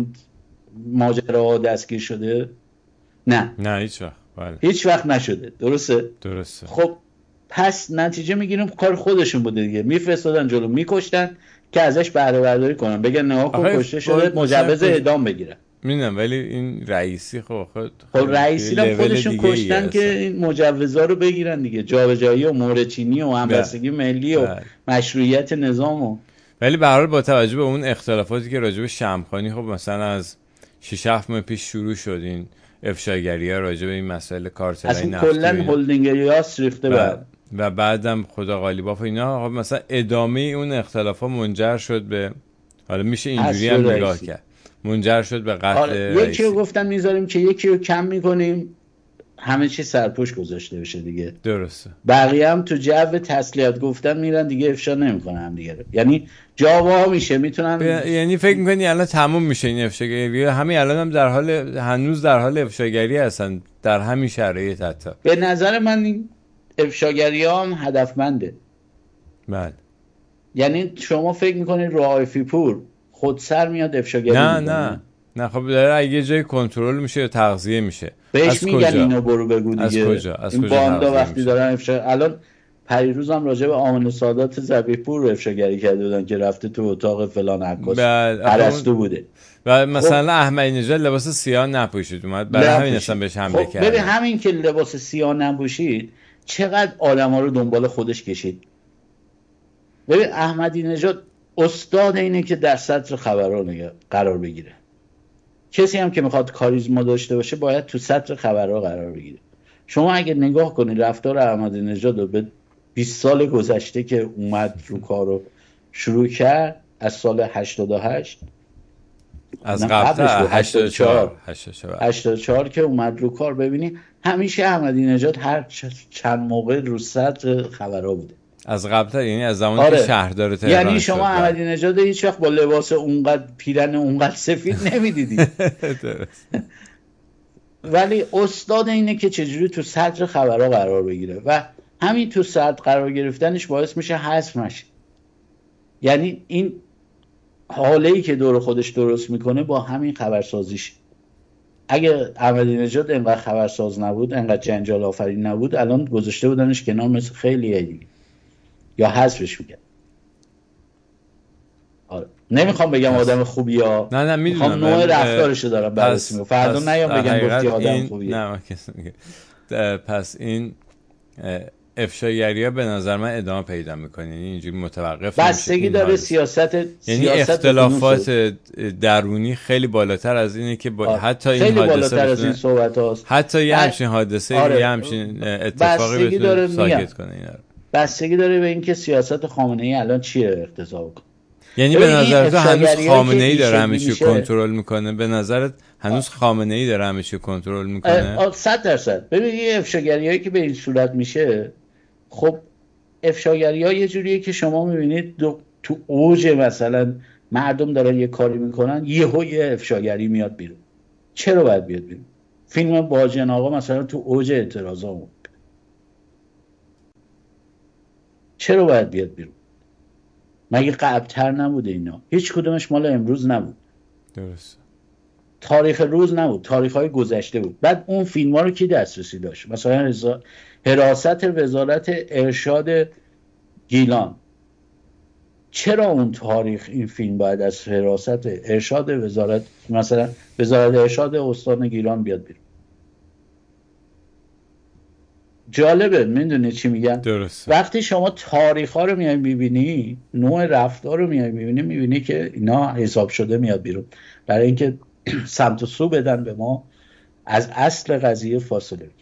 ماجراها دستگیر شده؟ نه نه هیچ وقت. بله. هیچ وقت نشده. درسته؟ درسته. خب پس نتیجه میگیریم کار خودشون بوده دیگه، میفرستادن جلو میکشتن که ازش بهره برداری کنن، بگن نگاه کن کشته شده مجوز اعدام بگیرن. میدونم ولی این رئیسی خب خود خب رئیسی رو خودشون کشتن که این مجوزا رو بگیرن دیگه، جابجایی و مهر چینی و همبستگی ملی و بله. مشروعیت نظامو. ولی به هر حال با توجه به اون اختلافاتی که راجع به شمخانی خب مثلا از شش هفت ماه پیش شروع شد این افشاگری‌ها راجع به این مسائل کارتلای نفتی، اصلا کلا هولدینگریاس ریخته بعد و بعدم خدا قالیباف و اینا. خب مثلا ادامه اون اختلافا منجر شد به، حالا میشه اینجوری هم نگاه کرد، منجر شد به قتل رئیسی. یکی رو گفتن میذاریم که یکی رو کم میکنیم همه چی سرپوش گذاشته بشه دیگه. درسته. بقیه هم تو جو تسلیت گفتن میرن دیگه، افشا نمیکنن هم دیگه، یعنی جاوا میشه میتونن ب... یعنی فکر میکنی الان تموم میشه این افشاگری؟ همین الان هم در حال هنوز در حال افشاگری هستن در همین شرایط حتی. به نظر من این افشاگری ها هم هدفمنده. بله. یعنی شما فکر میکنید رائفی پور خود سر میاد افشاگری؟ نه نه نه. خب داره اگه یه جای کنترل میشه یا تغذیه میشه بهش میگن اینو برو بگو دیگه. از کجا؟ از این کجا باندا وقتی دارن افشا، الان پریروز هم راجع به آمن سادات ذبیح پور رو افشاگری کرده بودن که رفته تو اتاق فلان عکاس پرستو بوده و مثلا خب احمد نژاد لباس سیاه نپوشید اومد برای همین اصلا بهش حمله خب کرد. ببین همین که لباس سیاه نپوشید چقدر آدما رو دنبال خودش کشید. ببین احمدی نژاد استاد اینه که در سطر خبرها قرار بگیره. کسی هم که میخواد کاریزما داشته باشه باید تو سطر خبرها قرار بگیره. شما اگه نگاه کنید رفتار احمدی نژاد رو به بیست سال گذشته که اومد رو کارو شروع کرد، از سال هشتاد و هشت از قبل هشتاد و چهار هشتاد و چهار که اومد رو کار، ببینی همیشه احمدی نژاد هر چند موقع رو سطر خبرها بوده. از قبل، یعنی از زمانی آره. که شهردار تهران یعنی شما احمدی نژاد هیچ وقت با لباس اونقدر پیرن اونقدر سفید نمیدیدی. ولی استاد اینه که چجوری تو صدر خبرها قرار بگیره و همین تو صدر قرار گرفتنش باعث میشه حذف نشه. یعنی این حاله‌ای که دور خودش درست میکنه با همین خبرسازیش. اگه احمدی نژاد انقدر خبرساز نبود، انقدر جنجال آفرین نبود، الان گذاشته بودنش کنار مثل خیلی دیگه، یا حذفش میکرد. آره. نمیخوام بگم پس. آدم خوبی ها، نه نه میدونم، میخوام نوع رفتارشو دارم بررسی میکنم. فردا نیام بگم گفتی آدم این... خوبیه. نه پس این افشاگری ها به نظر من ادامه پیدا میکنه، یعنی اینجوری متوقف نمیشه. بستگی داره سیاست، یعنی سیاست اختلافات درونی خیلی بالاتر از اینه که با... آره. حتی این خیلی حادثه بالاتر از این صحبت هاست. حتی یه همچین حادثه آره. یه همچین اتفاقی بتونه ساکت کنه اینا رو. بستگی داره به اینکه سیاست خامنه ای الان چیه اقتضا کنه. یعنی به نظر تو هنوز خامنه ای داره همه چی کنترل میکنه؟ به نظرت هنوز خامنه ای داره همه چی کنترل میکنه؟ صد درصد. ببین این افشاگریایی که به این صورت میشه، خب افشاگری‌ها یه جوریه که شما میبینید تو اوج مثلا مردم دارن یه کاری میکنن، یهو یه افشاگری میاد بیرون. چرا باید بیاد بیرون؟ فیلم باجن آقا مثلا تو اوج اعتراضا بود، چرا باید بیاد بیرون؟ مگه قبل‌تر نبوده اینا؟ هیچ کدومش مال امروز نبود. درست. تاریخ روز نبود، تاریخ‌های گذشته بود. بعد اون فیلم‌ها رو کی دسترسی داشت؟ مثلا حراست وزارت ارشاد گیلان، چرا اون تاریخ این فیلم باید از حراست ارشاد وزارت مثلا وزارت ارشاد استان گیلان بیاد بیرون؟ جالبه. میدونی چی میگن؟ درست. وقتی شما تاریخ ها رو میای میبینی، نوع رفتار رو میای میبینی، میبینی که اینا حساب شده میاد بیرون، برای اینکه سمت و سو بدن به ما، از اصل قضیه فاصله بگیرن.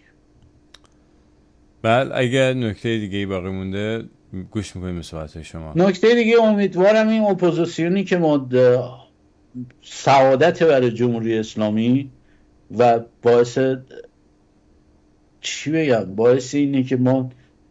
بله، اگه نکته دیگه ای باقی مونده گوش میکنیم به صحبت شما. نکته دیگه، امیدوارم این اپوزیسیونی که ما سعادت برای جمهوری اسلامی و باعث چی بگم باعث اینه که ما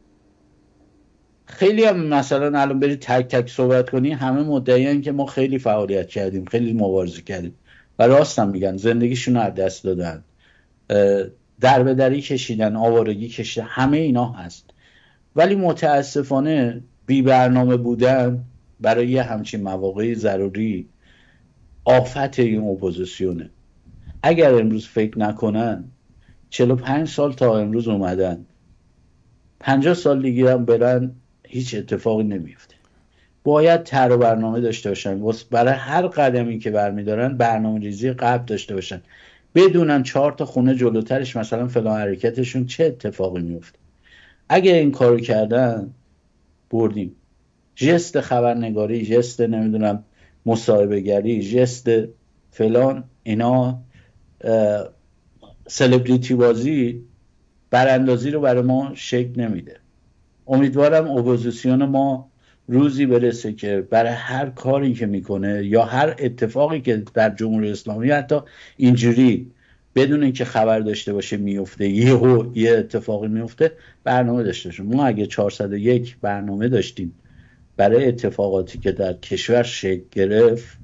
خیلی هم مثلا الان بری تک تک صحبت کنی، همه مدعیان که ما خیلی فعالیت کردیم، خیلی مبارزه کردیم و راست هم میگن، زندگیشون رو از دست دادن، دربدری کشیدن، آوارگی کشیدن، همه اینا هست. ولی متاسفانه بی برنامه بودن برای یه همچین مواقعی ضروری آفت این اپوزیسیونه. اگر امروز فکر نکنن، چهل و پنج سال تا امروز اومدن، پنجاه سال دیگه هم برن، هیچ اتفاقی نمیفته. باید طرح و برنامه داشته باشن، برای هر قدمی که برمیدارن برنامه ریزی قبل داشته باشن، بدونن چهار تا خونه جلوترش مثلا فلان حرکتشون چه اتفاقی میفته. اگه این کارو کردن بردیم. جست خبرنگاری، جست نمیدونم مصاحبه گری، جست فلان، اینا سلبریتی بازی براندازی رو برای ما شکل نمیده. امیدوارم اپوزیسیون ما روزی برسه که برای هر کاری که میکنه یا هر اتفاقی که در جمهوری اسلامی حتی اینجوری بدون اینکه خبر داشته باشه میفته، یهو یه اتفاقی میفته، برنامه داشته باشه. ما اگه چهارصد و یک برنامه داشتیم برای اتفاقاتی که در کشور شکل گرفت،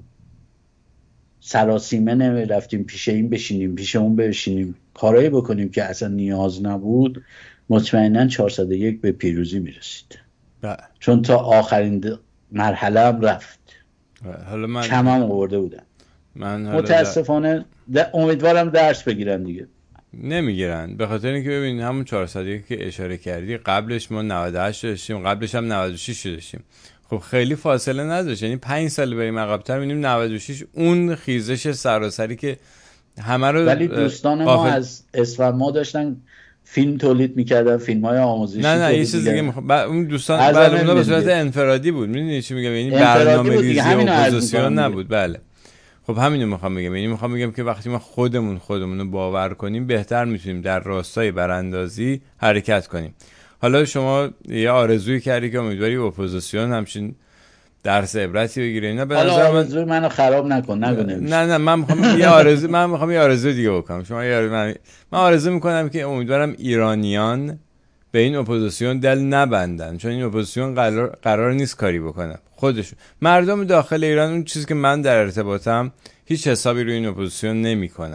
سراسیمه نمی رفتیم پیش این بشینیم پیش اون بشینیم کارایی بکنیم که اصلا نیاز نبود، مطمئناً چهارصد و یک به پیروزی میرسید. چون تا آخرین مرحله هم رفت. حالا من کم هم آورده بودن. من متاسفانه در... امیدوارم درس بگیرن دیگه. نمیگیرن، به خاطر اینکه ببین همون چهارصد و یک که اشاره کردی، قبلش ما نود و هشت داشتیم، قبلش هم نود و شش داشتیم. خب خیلی فاصله نداشت، یعنی پنج سال بریم عقب‌تر می‌بینیم نود و شش اون خیزش سراسری که همه رو. ولی دوستان ما قافل... از اسفند ما داشتن فیلم تولید می‌کردن، فیلم‌های آموزشی. نه نه یه چیز دیگه می‌خوام. اون دوستان برنامه به صورت انفرادی بود، می‌دونی چی میگم؟ یعنی برنامه‌ریزی اپوزیسیون نبود. بله خب همینو میخوام بگم، یعنی میخوام بگم که وقتی ما خودمون خودمون رو باور کنیم، بهتر میتونیم در راستای براندازی حرکت کنیم. حالا شما یه آرزویی کردی که امیدواری اپوزیسیون همچین درس عبرتی بگیره. اینا به نظر من آرزوی منو خراب نکن، نگو نمیشه. نه نه من میخوام یه آرزو من میخوام یه آرزو دیگه بکنم. شما یه من من آرزو میکنم که امیدوارم ایرانیان به این اپوزیسیون دل نبندن، چون این اپوزیسیون قرار, قرار نیست کاری بکنه. خودشون مردم داخل ایران اون چیزی که من در ارتباطم هیچ حسابی روی این اپوزیسیون نمیکنن.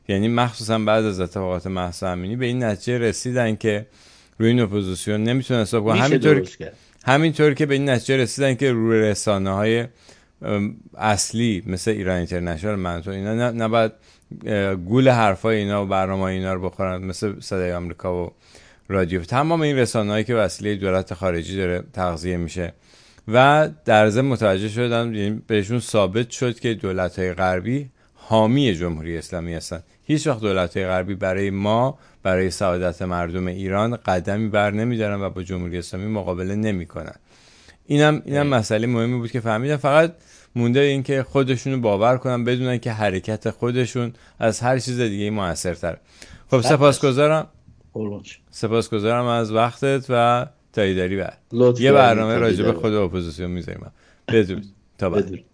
یعنی مخصوصا بعد از اتفاقات مهسا امینی به این نتیجه رسیدن که روی این اپوزیسیون نمیتونه حساب کنه. همینطور همینطور که به این نتیجه رسیدن که روی رسانه‌های اصلی مثل ایران اینترنشنال منطقه اینا نباید گول حرفای اینا و برنامه‌های اینا رو بخورن، مثل صدای آمریکا و رادیو، تمام این رسانه‌هایی که وسیله دولت خارجی داره تغذیه میشه. و در ضمن متوجه شدن، یعنی بهشون ثابت شد که دولت‌های غربی حامی جمهوری اسلامی هستن. هیچ وقت دولت‌های غربی برای ما، برای سعادت مردم ایران قدمی بر نمی‌دارن و با جمهوری اسلامی مقابله نمی‌کنن. اینم اینم مسئله مهمی بود که فهمیدن. فقط مونده این که خودشونو باور کنن، بدونن که حرکت خودشون از هر چیز دیگه موثرتر. خب سپاسگزارم. سپاسگزارم از وقتت و تاییداری بر. یه برنامه راجع به خود اپوزیسیون می‌ذاریم. بدرود. تا بعد.